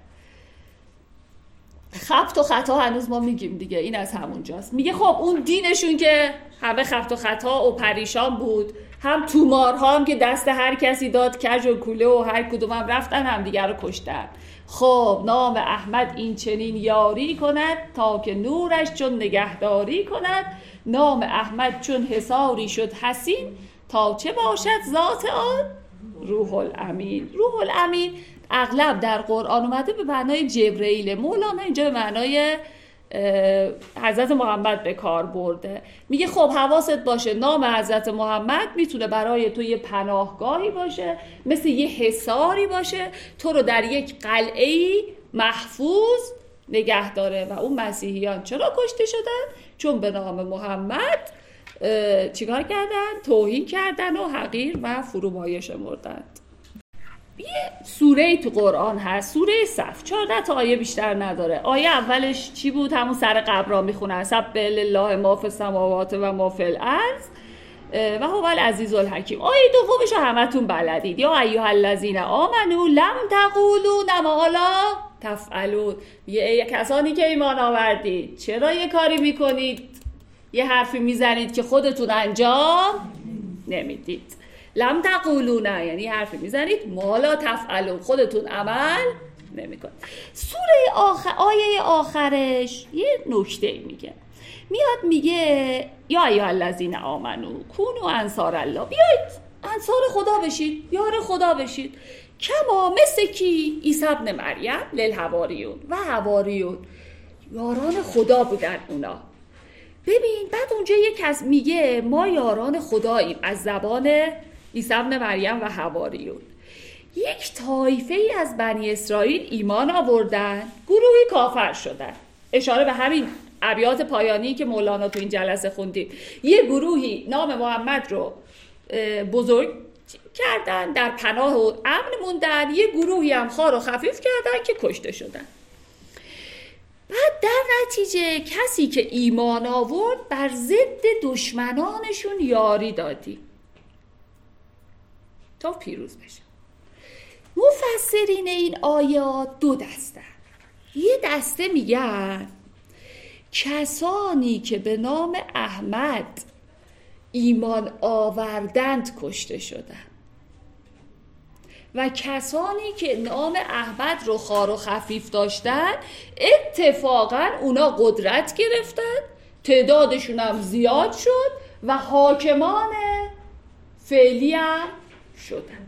خبط و خطا هنوز ما میگیم دیگه، این از همونجاست. میگه خب اون دینشون که همه خبط و خطا و پریشان بود، هم تومارها هم که دست هر کسی داد، کج و کوله و هر کدوم هم رفتن هم دیگر رو کشتن. خب نام احمد این چنین یاری کند، تا که نورش چون نگهداری کند. نام احمد چون حصاری شد حسین، تا چه باشد ذات آن روح الامین. روح الامین اغلب در قرآن اومده به معنای جبرئیل. مولانا اینجا به معنای حضرت محمد به کار برده. میگه خب حواست باشه، نام حضرت محمد میتونه برای تو یه پناهگاهی باشه، مثل یه حصاری باشه، تو رو در یک قلعه‌ای محفوظ نگه داره. و اون مسیحیان چرا کشته شدن؟ چون به نام محمد چیکار کردن؟ توهین کردن و حقیر و فرومایه شمردند. یه سوره تو قرآن هست، سوره صف، 14 تا آیه بیشتر نداره. آیه اولش چی بود؟ همون سر قبرا میخونن سبح لله ما فی السماوات و ما فی الارض و هو العزیز الحکیم. آیه دومش همتون بلدید، یا ایها الذین آمنو لم تقولوا ما لا تفعلون. یه کسانی که ایمان آوردید، چرا یه کاری میکنید، یه حرفی میزنید که خودتون انجام نمیدید. لم تقولون یعنی حرفی میزنید، ما لا تفعلون خودتون عمل نمیکنید. سوره آیه آخرش یه نکته میگه، میاد میگه یا ایها الذین آمنو کونوا انصار الله، بیایید انصار خدا بشید، یار خدا بشید. کما مثل کی؟ عیسی ابن مریم للحواریون، و حواریون یاران خدا بودن اونا. ببین بعد اونجا یک کس میگه ما یاران خداییم از زبان عیسی ابن مریم و حواریون. یک طایفه ای از بنی اسرائیل ایمان آوردن، گروهی کافر شدن. اشاره به همین ابیات پایانی که مولانا تو این جلسه خوندید. یه گروهی نام محمد رو بزرگ کردن، در پناه و امن موندن. یه گروهی هم خار و خفیف کردن که کشته شدن. بعد در نتیجه کسی که ایمان آورد بر ضد دشمنانشون یاری دادی. تا پیروز بشه. مفسرین این آیات دو دسته. یه دسته میگن کسانی که به نام احمد ایمان آوردند کشته شدند و کسانی که نام احمد رو خوار و خفیف داشتن اتفاقا اونا قدرت گرفتن، تعدادشون هم زیاد شد و حاکمان فعلی هم شدن.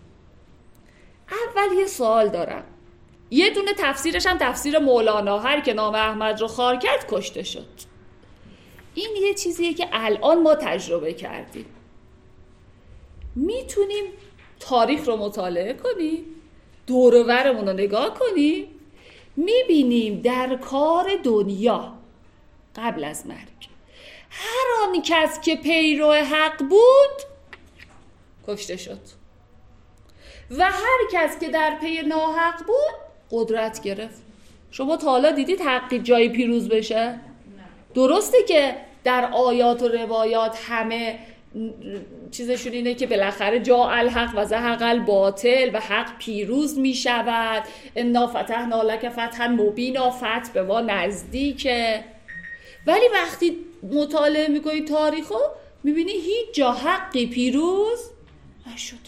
اول یه سوال دارم، یه دونه تفسیرش هم تفسیر مولانا، هر که نام احمد رو خوار کرد کشته شد. این یه چیزیه که الان ما تجربه کردیم. میتونیم تاریخ رو مطالعه کنیم، دور و برمون رو نگاه کنیم، میبینیم در کار دنیا قبل از مرگ هر آن کس که پیرو حق بود کشته شد و هر کس که در پی ناحق بود قدرت گرفت. شما تا حالا دیدید حقی جایی پیروز بشه؟ درسته که در آیات و روایات همه چیزشون اینه که بالاخره جاء الحق و زهق الباطل و حق پیروز می شود، انا فتحنا لک فتحا مبینا، فتح به ما نزدیکه. ولی وقتی مطالعه میکنی تاریخو میبینی هیچ جا حقی پیروز نشده،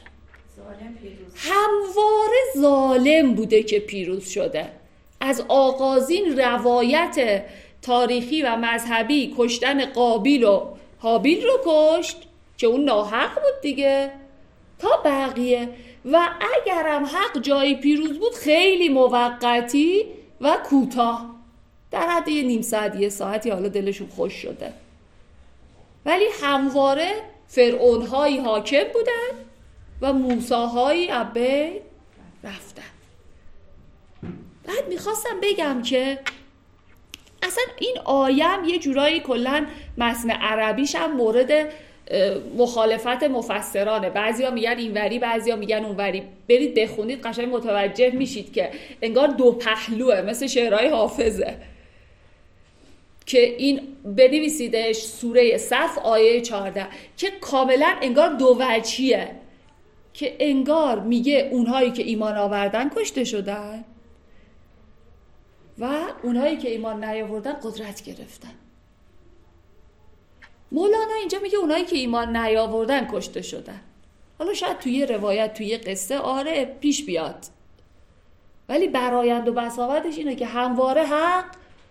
همواره ظالم بوده که پیروز شده. از آغازین روایت تاریخی و مذهبی کشتن قابیل و هابیل رو کشت که اون ناحق بود دیگه، تا بقیه. و اگرم حق جایی پیروز بود خیلی موقتی و کوتاه، در حد یه نیم ساعت یه ساعتی، حالا دلشون خوش شده. ولی همواره فرعون‌هایی حاکم بودن و موسی‌هایی ابی رفتن. بعد میخواستم بگم که اصلا این آیم یه جورایی کلن متن عربیش هم مورد مخالفت مفسرانه. بعضیا میگن اینوری، بعضیا میگن اونوری. برید بخونید قشنگ متوجه میشید که انگار دو پهلوه، مثل شعرهای حافظه که این بنویسیدش سوره صف آیه 14 که کاملا انگار دو وجهیه، که انگار میگه اونهایی که ایمان آوردن کشته شدن و اونهایی که ایمان نیاوردن قدرت گرفتن. مولانا اینجا میگه اونهایی که ایمان نیاوردن کشته شدن. حالا شاید توی روایت، توی قصه آره پیش بیاد، ولی برآیند و بساطش اینه که همواره حق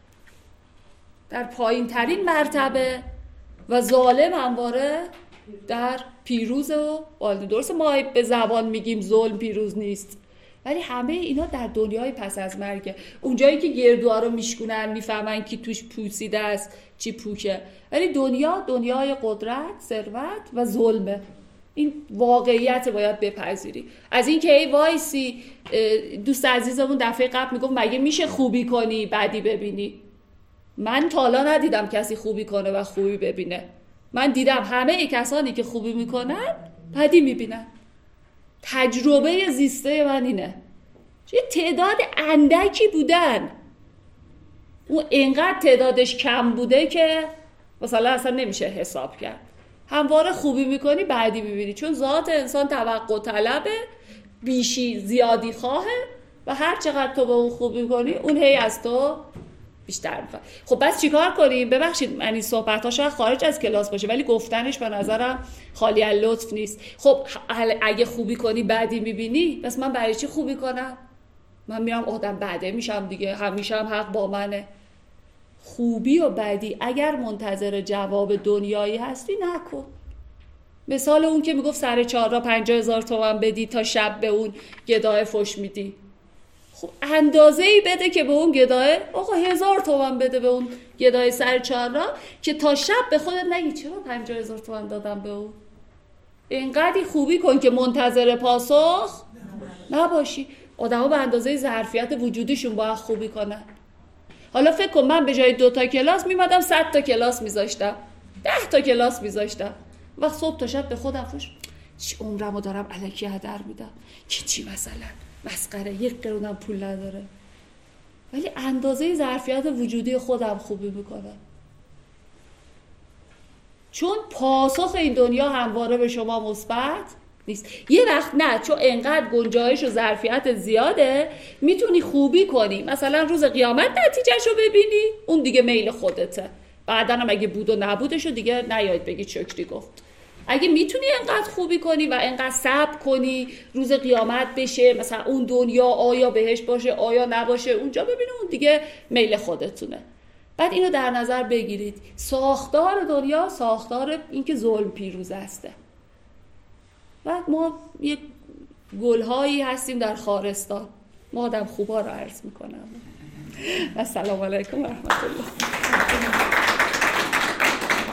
در پایین ترین مرتبه و ظالم همواره در پیروز و بالده. درسته ما به زبان میگیم ظلم پیروز نیست، ولی همه اینا در دنیای پس از مرگه. اونجایی که گردوها رو میشکنن میفهمن کی توش پوسیده است چی پوکه، ولی دنیای قدرت، ثروت و ظلمه. این واقعیت باید بپذیری. از این که ای وایسی، دوست عزیزمون دفعه قبل میگفت مگه میشه خوبی کنی بدی ببینی؟ من تا حالا ندیدم کسی خوبی کنه و خوبی ببینه. من دیدم همه کسانی که خوبی میکنن بدی میبینن. تجربه زیسته من اینه. یه تعداد اندکی بودن، اون اینقدر تعدادش کم بوده که مثلا اصلا نمیشه حساب کرد. همواره خوبی میکنی بعدی میبینی، چون ذات انسان توقع طلبه، بیشی زیادی خواهه و هر چقدر تو به اون خوبی میکنی اون هی از تو بیشتر میخواد. خب بس چیکار کنیم؟ ببخشید من این صحبت‌ها شاید خارج از کلاس باشه ولی گفتنش به نظرم خالی از لطف نیست. خب اگه خوبی کنی بعدی میبینی، پس من برای چی خوبی کنم؟ من میام آدم بعده میشم دیگه، همیشه هم حق با منه. خوبی و بدی اگر منتظر جواب دنیایی هستی نکن. مثال اون که میگفت سر 4 را 50,000 تومان بدی تا شب به اون گدای فش میدی. خب اندازه‌ای بده که به اون گدای، آقا 1000 تومان بده به اون گدای سر 4 را که تا شب به خودت نگی چرا 50,000 تومان دادم به اون. اینقدر خوبی کن که منتظر پاسخ نباشی. آدم‌ها به اندازه ظرفیت وجودیشون باید خوبی کنن. حالا فکر کن من به جای 2 تا کلاس میمدم 100 تا کلاس میذاشتم، 10 تا کلاس میذاشتم، وقت صبح تا شب به خودم فوش چی عمرمو دارم الکی هدر میدم که چی مثلا مسخره، یک قرونم پول نداره، ولی اندازه ظرفیت وجودی خودم خوبی میکنم. چون پاسخ این دنیا همواره به شما مثبت نیست. یه وقت نه، چون انقدر گنجایش و ظرفیت زیاده میتونی خوبی کنی، مثلا روز قیامت نتیجهشو ببینی، اون دیگه میل خودته. بعدا هم اگه بود و نبودشو دیگه نیاید بگی چکری گفت. اگه میتونی انقدر خوبی کنی و انقدر صبر کنی روز قیامت بشه، مثلا اون دنیا آیا بهشت باشه آیا نباشه، اونجا ببینی، اون دیگه میل خودتونه. بعد اینو در نظر بگیرید، ساختار دنیا ساختار این که ظلم پیروز هسته. بعد ما یک گلهایی هستیم در خارستان. ما آدم خوبا رو عرض میکنم. و السلام علیکم و رحمت الله.